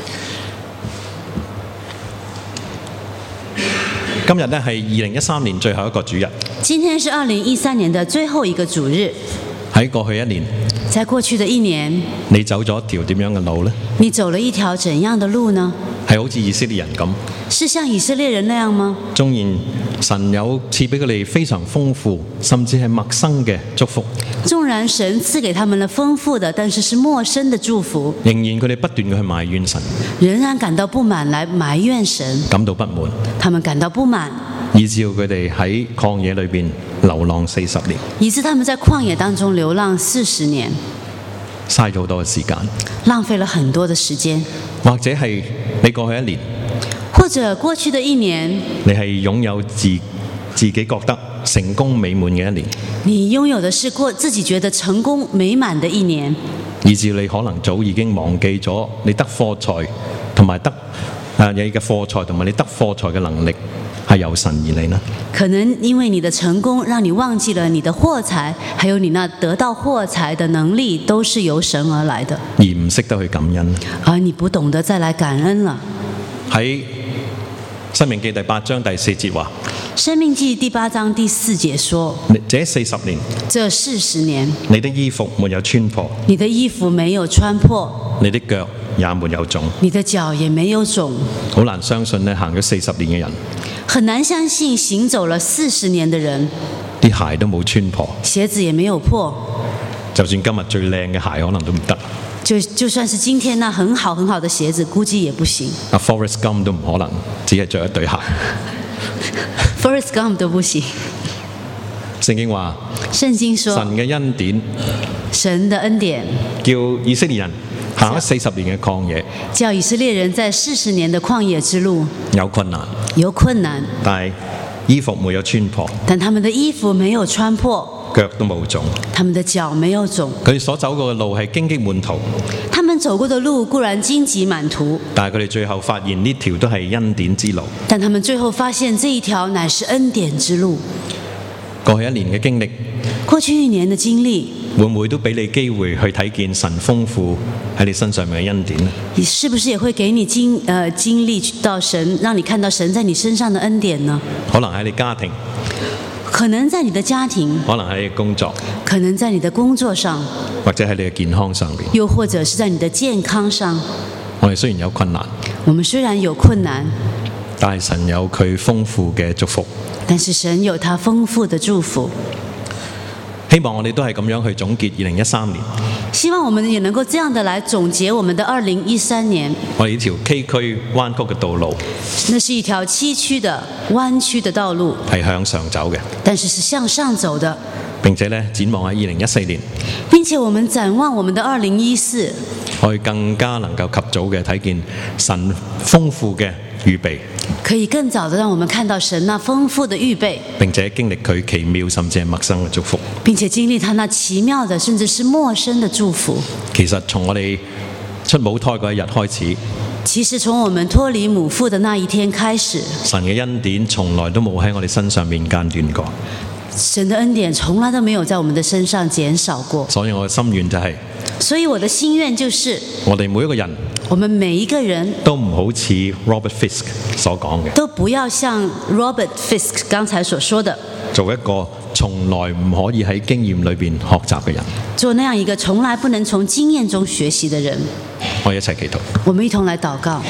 今日呢係2013年最後一個主日， 今天是2013年的最後一個主日。 喺過去一年， 在過去的一年， 你走咗一條點樣嘅路呢？ 你走了一條怎樣的路呢？ 係好似以色列人咁， 是像以色列人那樣嗎？ 縱然神有賜俾佢哋非常豐富，甚至係陌生嘅祝福， 縱然神賜給他們了豐富的，但是是陌生的祝福， 仍然佢哋不斷去埋怨神， 仍然感到不滿，來埋怨神， 感到不滿， 他們感到不滿， 以致佢哋喺曠野裏邊流浪40年， 以致他們在曠野當中流浪40年， 嘥咗好多嘅時間， 浪費了很多的時間。 或者係你過去一年， 或者過去的一年， 你係擁有自己覺得成功美滿嘅一年， 你擁有的是自己覺得成功美滿的一年， 以致你可能早已經忘記咗你得貨財同埋你嘅貨財同埋你得貨財嘅能力係由神而嚟呢？ 可能因為你的成功，讓你忘記了你的貨財，還有你那得到貨財的能力，都是由神而來的， 而唔識得去感恩， 而你不懂得再來感恩了。 喺申命記第8章第4節話： 申命記第8章第4節說， 這40年， 這40年， 你的衣服沒有穿破， 你的衣服沒有穿破， 你的腳也沒有腫。 你的腳也沒有腫。 好難相信呢，行咗40年嘅人， 很難相信行走了40年的人， 啲鞋都冇穿破， 鞋子也沒有破。 就算今日最靚嘅鞋可能都唔得。 就算是今天那很好的鞋子，估計也不行。 阿 Forrest Gump 都唔可能，只係着一對鞋。 Forrest Gump 都不行。 聖經話， 聖經說， 神嘅恩典， 神的恩典叫以色列人行咗40年嘅曠野， 叫以色列人在40年的曠野之路有困難，但係衣服沒有穿破， 但他們的衣服沒有穿破， 腳都冇腫， 他們的腳沒有腫。 佢哋所走過嘅路係荊棘滿途， 他們走過的路固然荊棘滿途， 但係佢哋最後發現呢條都係恩典之路。 但他們最後發現這一條乃是恩典之路。 過去1年嘅經歷， 過去1年的經歷， 會唔會都俾你機會去睇見神豐富喺你身上面嘅恩典呢？ 你是不是也會給你經歷到神，讓你看到神在你身上的恩典呢？ 可能喺你家庭， 可能在你的家庭， 可能喺你工作， 可能在你的工作上， 或者喺你嘅健康上邊， 又或者是在你的健康上。 我哋雖然有困難， 我們雖然有困難， 但係神有佢豐富嘅祝福。 但是神有他豐富的祝福。 希望我哋都係咁樣去總結2013年。 希望我們也能夠這樣的來總結我們的2013年。 我哋呢條崎嶇彎曲嘅道路， 那是一條崎嶇的彎曲的道路， 係向上走嘅， 但是是向上走的。 並且咧展望喺2014年， 並且我們展望我們的2014， 可以更加能夠及早嘅睇見神豐富嘅預備， 可以更早的讓我們看到神那豐富的預備， 並且經歷佢奇妙甚至係陌生嘅祝福， 並且經歷他那奇妙的甚至是陌生的祝福。 其實從我哋出母胎嗰一日開始， 其實從我們脫離母腹的那一天開始， 神嘅恩典從來都冇喺我哋身上面間斷過。 神的恩典從來都沒有在我們的身上減少過。 所以我嘅心願就係， 所以我的心願就是， 我哋每一個人， 我們每一個人都唔好似 Robert Fisk 所講嘅， 都不要像 Robert Fisk 剛才所說的， 做一個從來唔可以喺經驗裏邊學習嘅人。 做那樣一個從來不能從經驗中學習的人。 我哋一齊祈禱。 我們一同來禱告。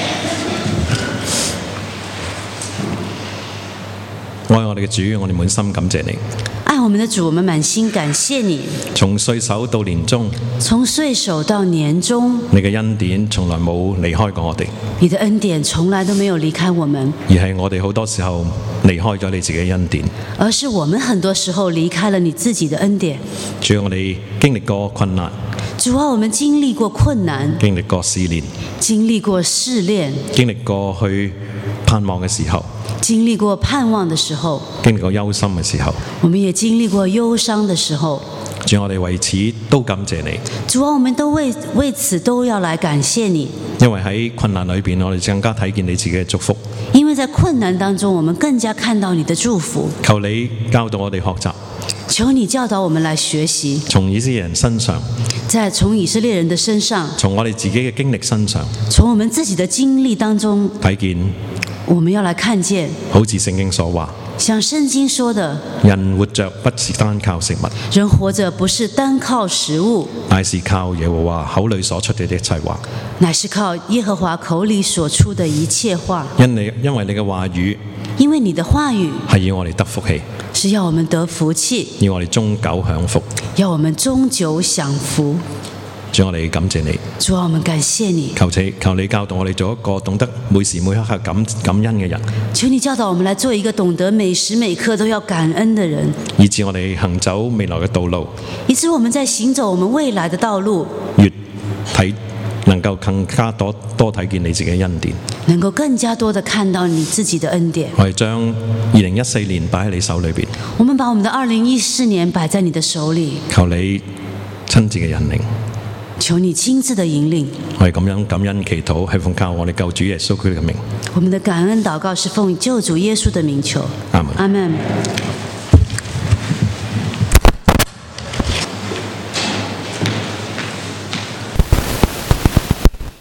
愛我哋嘅主，我哋滿心感謝你。 愛我們的主，我們滿心感謝你。 從歲首到年終， 從歲首到年終， 你嘅恩典從來冇離開過我哋。 你的恩典從來都沒有離開我們， 而係我哋好多時候離開咗你自己嘅恩典。 而是我們很多時候離開了你自己的恩典。 主，我哋經歷過困難， 主啊，我們經歷過困難， 經歷過試煉， 經歷過試煉， 經歷過去盼望嘅時候， 經歷過盼望的時候， 經歷過憂心嘅時候， 我們也經歷過憂傷的時候。 主，我哋為此都感謝你。 主啊，我們都為此都要來感謝你， 因為喺困難裏邊，我哋更加睇見你自己嘅祝福。 因為在困難當中，我們更加看到你的祝福。 求你教導我哋學習， 求你教導我們來學習， 從以色列人身上， 從以色列人的身上， 從我哋自己嘅經歷身上， 從我們自己的經歷當中睇見， 我們要來看見， 好似聖經所話， 像聖經說的， 人活着不是單靠食物， 人活着不是單靠食物， 乃是靠耶和華口裏所出的一切話。 乃是靠耶和華口裏所出的一切話。 因為你嘅話語， 因為你的話語係要我哋得福氣， 是要我們得福氣， 要我哋終久享福。 要我們終久享福。 主，我哋感謝你。 主啊，我們感謝你。 求你教導我哋做一個懂得每時每刻感恩嘅人。 求你教導我們來做一個懂得每時每刻都要感恩的人， 以致我哋行走未來嘅道路， 以致我們在行走我們未來的道路， 越睇能夠更加多睇見你自己嘅恩典， 能夠更加多的看到你自己的恩典。 我哋將2014年擺喺你手裏邊， 我們把我們的2014年擺在你的手裏， 求你親自嘅引領， 求你親自的引領。 我哋咁樣感恩祈禱，係奉靠我哋救主耶穌基督嘅名。 我們的感恩禱告是奉救主耶穌的名求。 阿門。 阿門。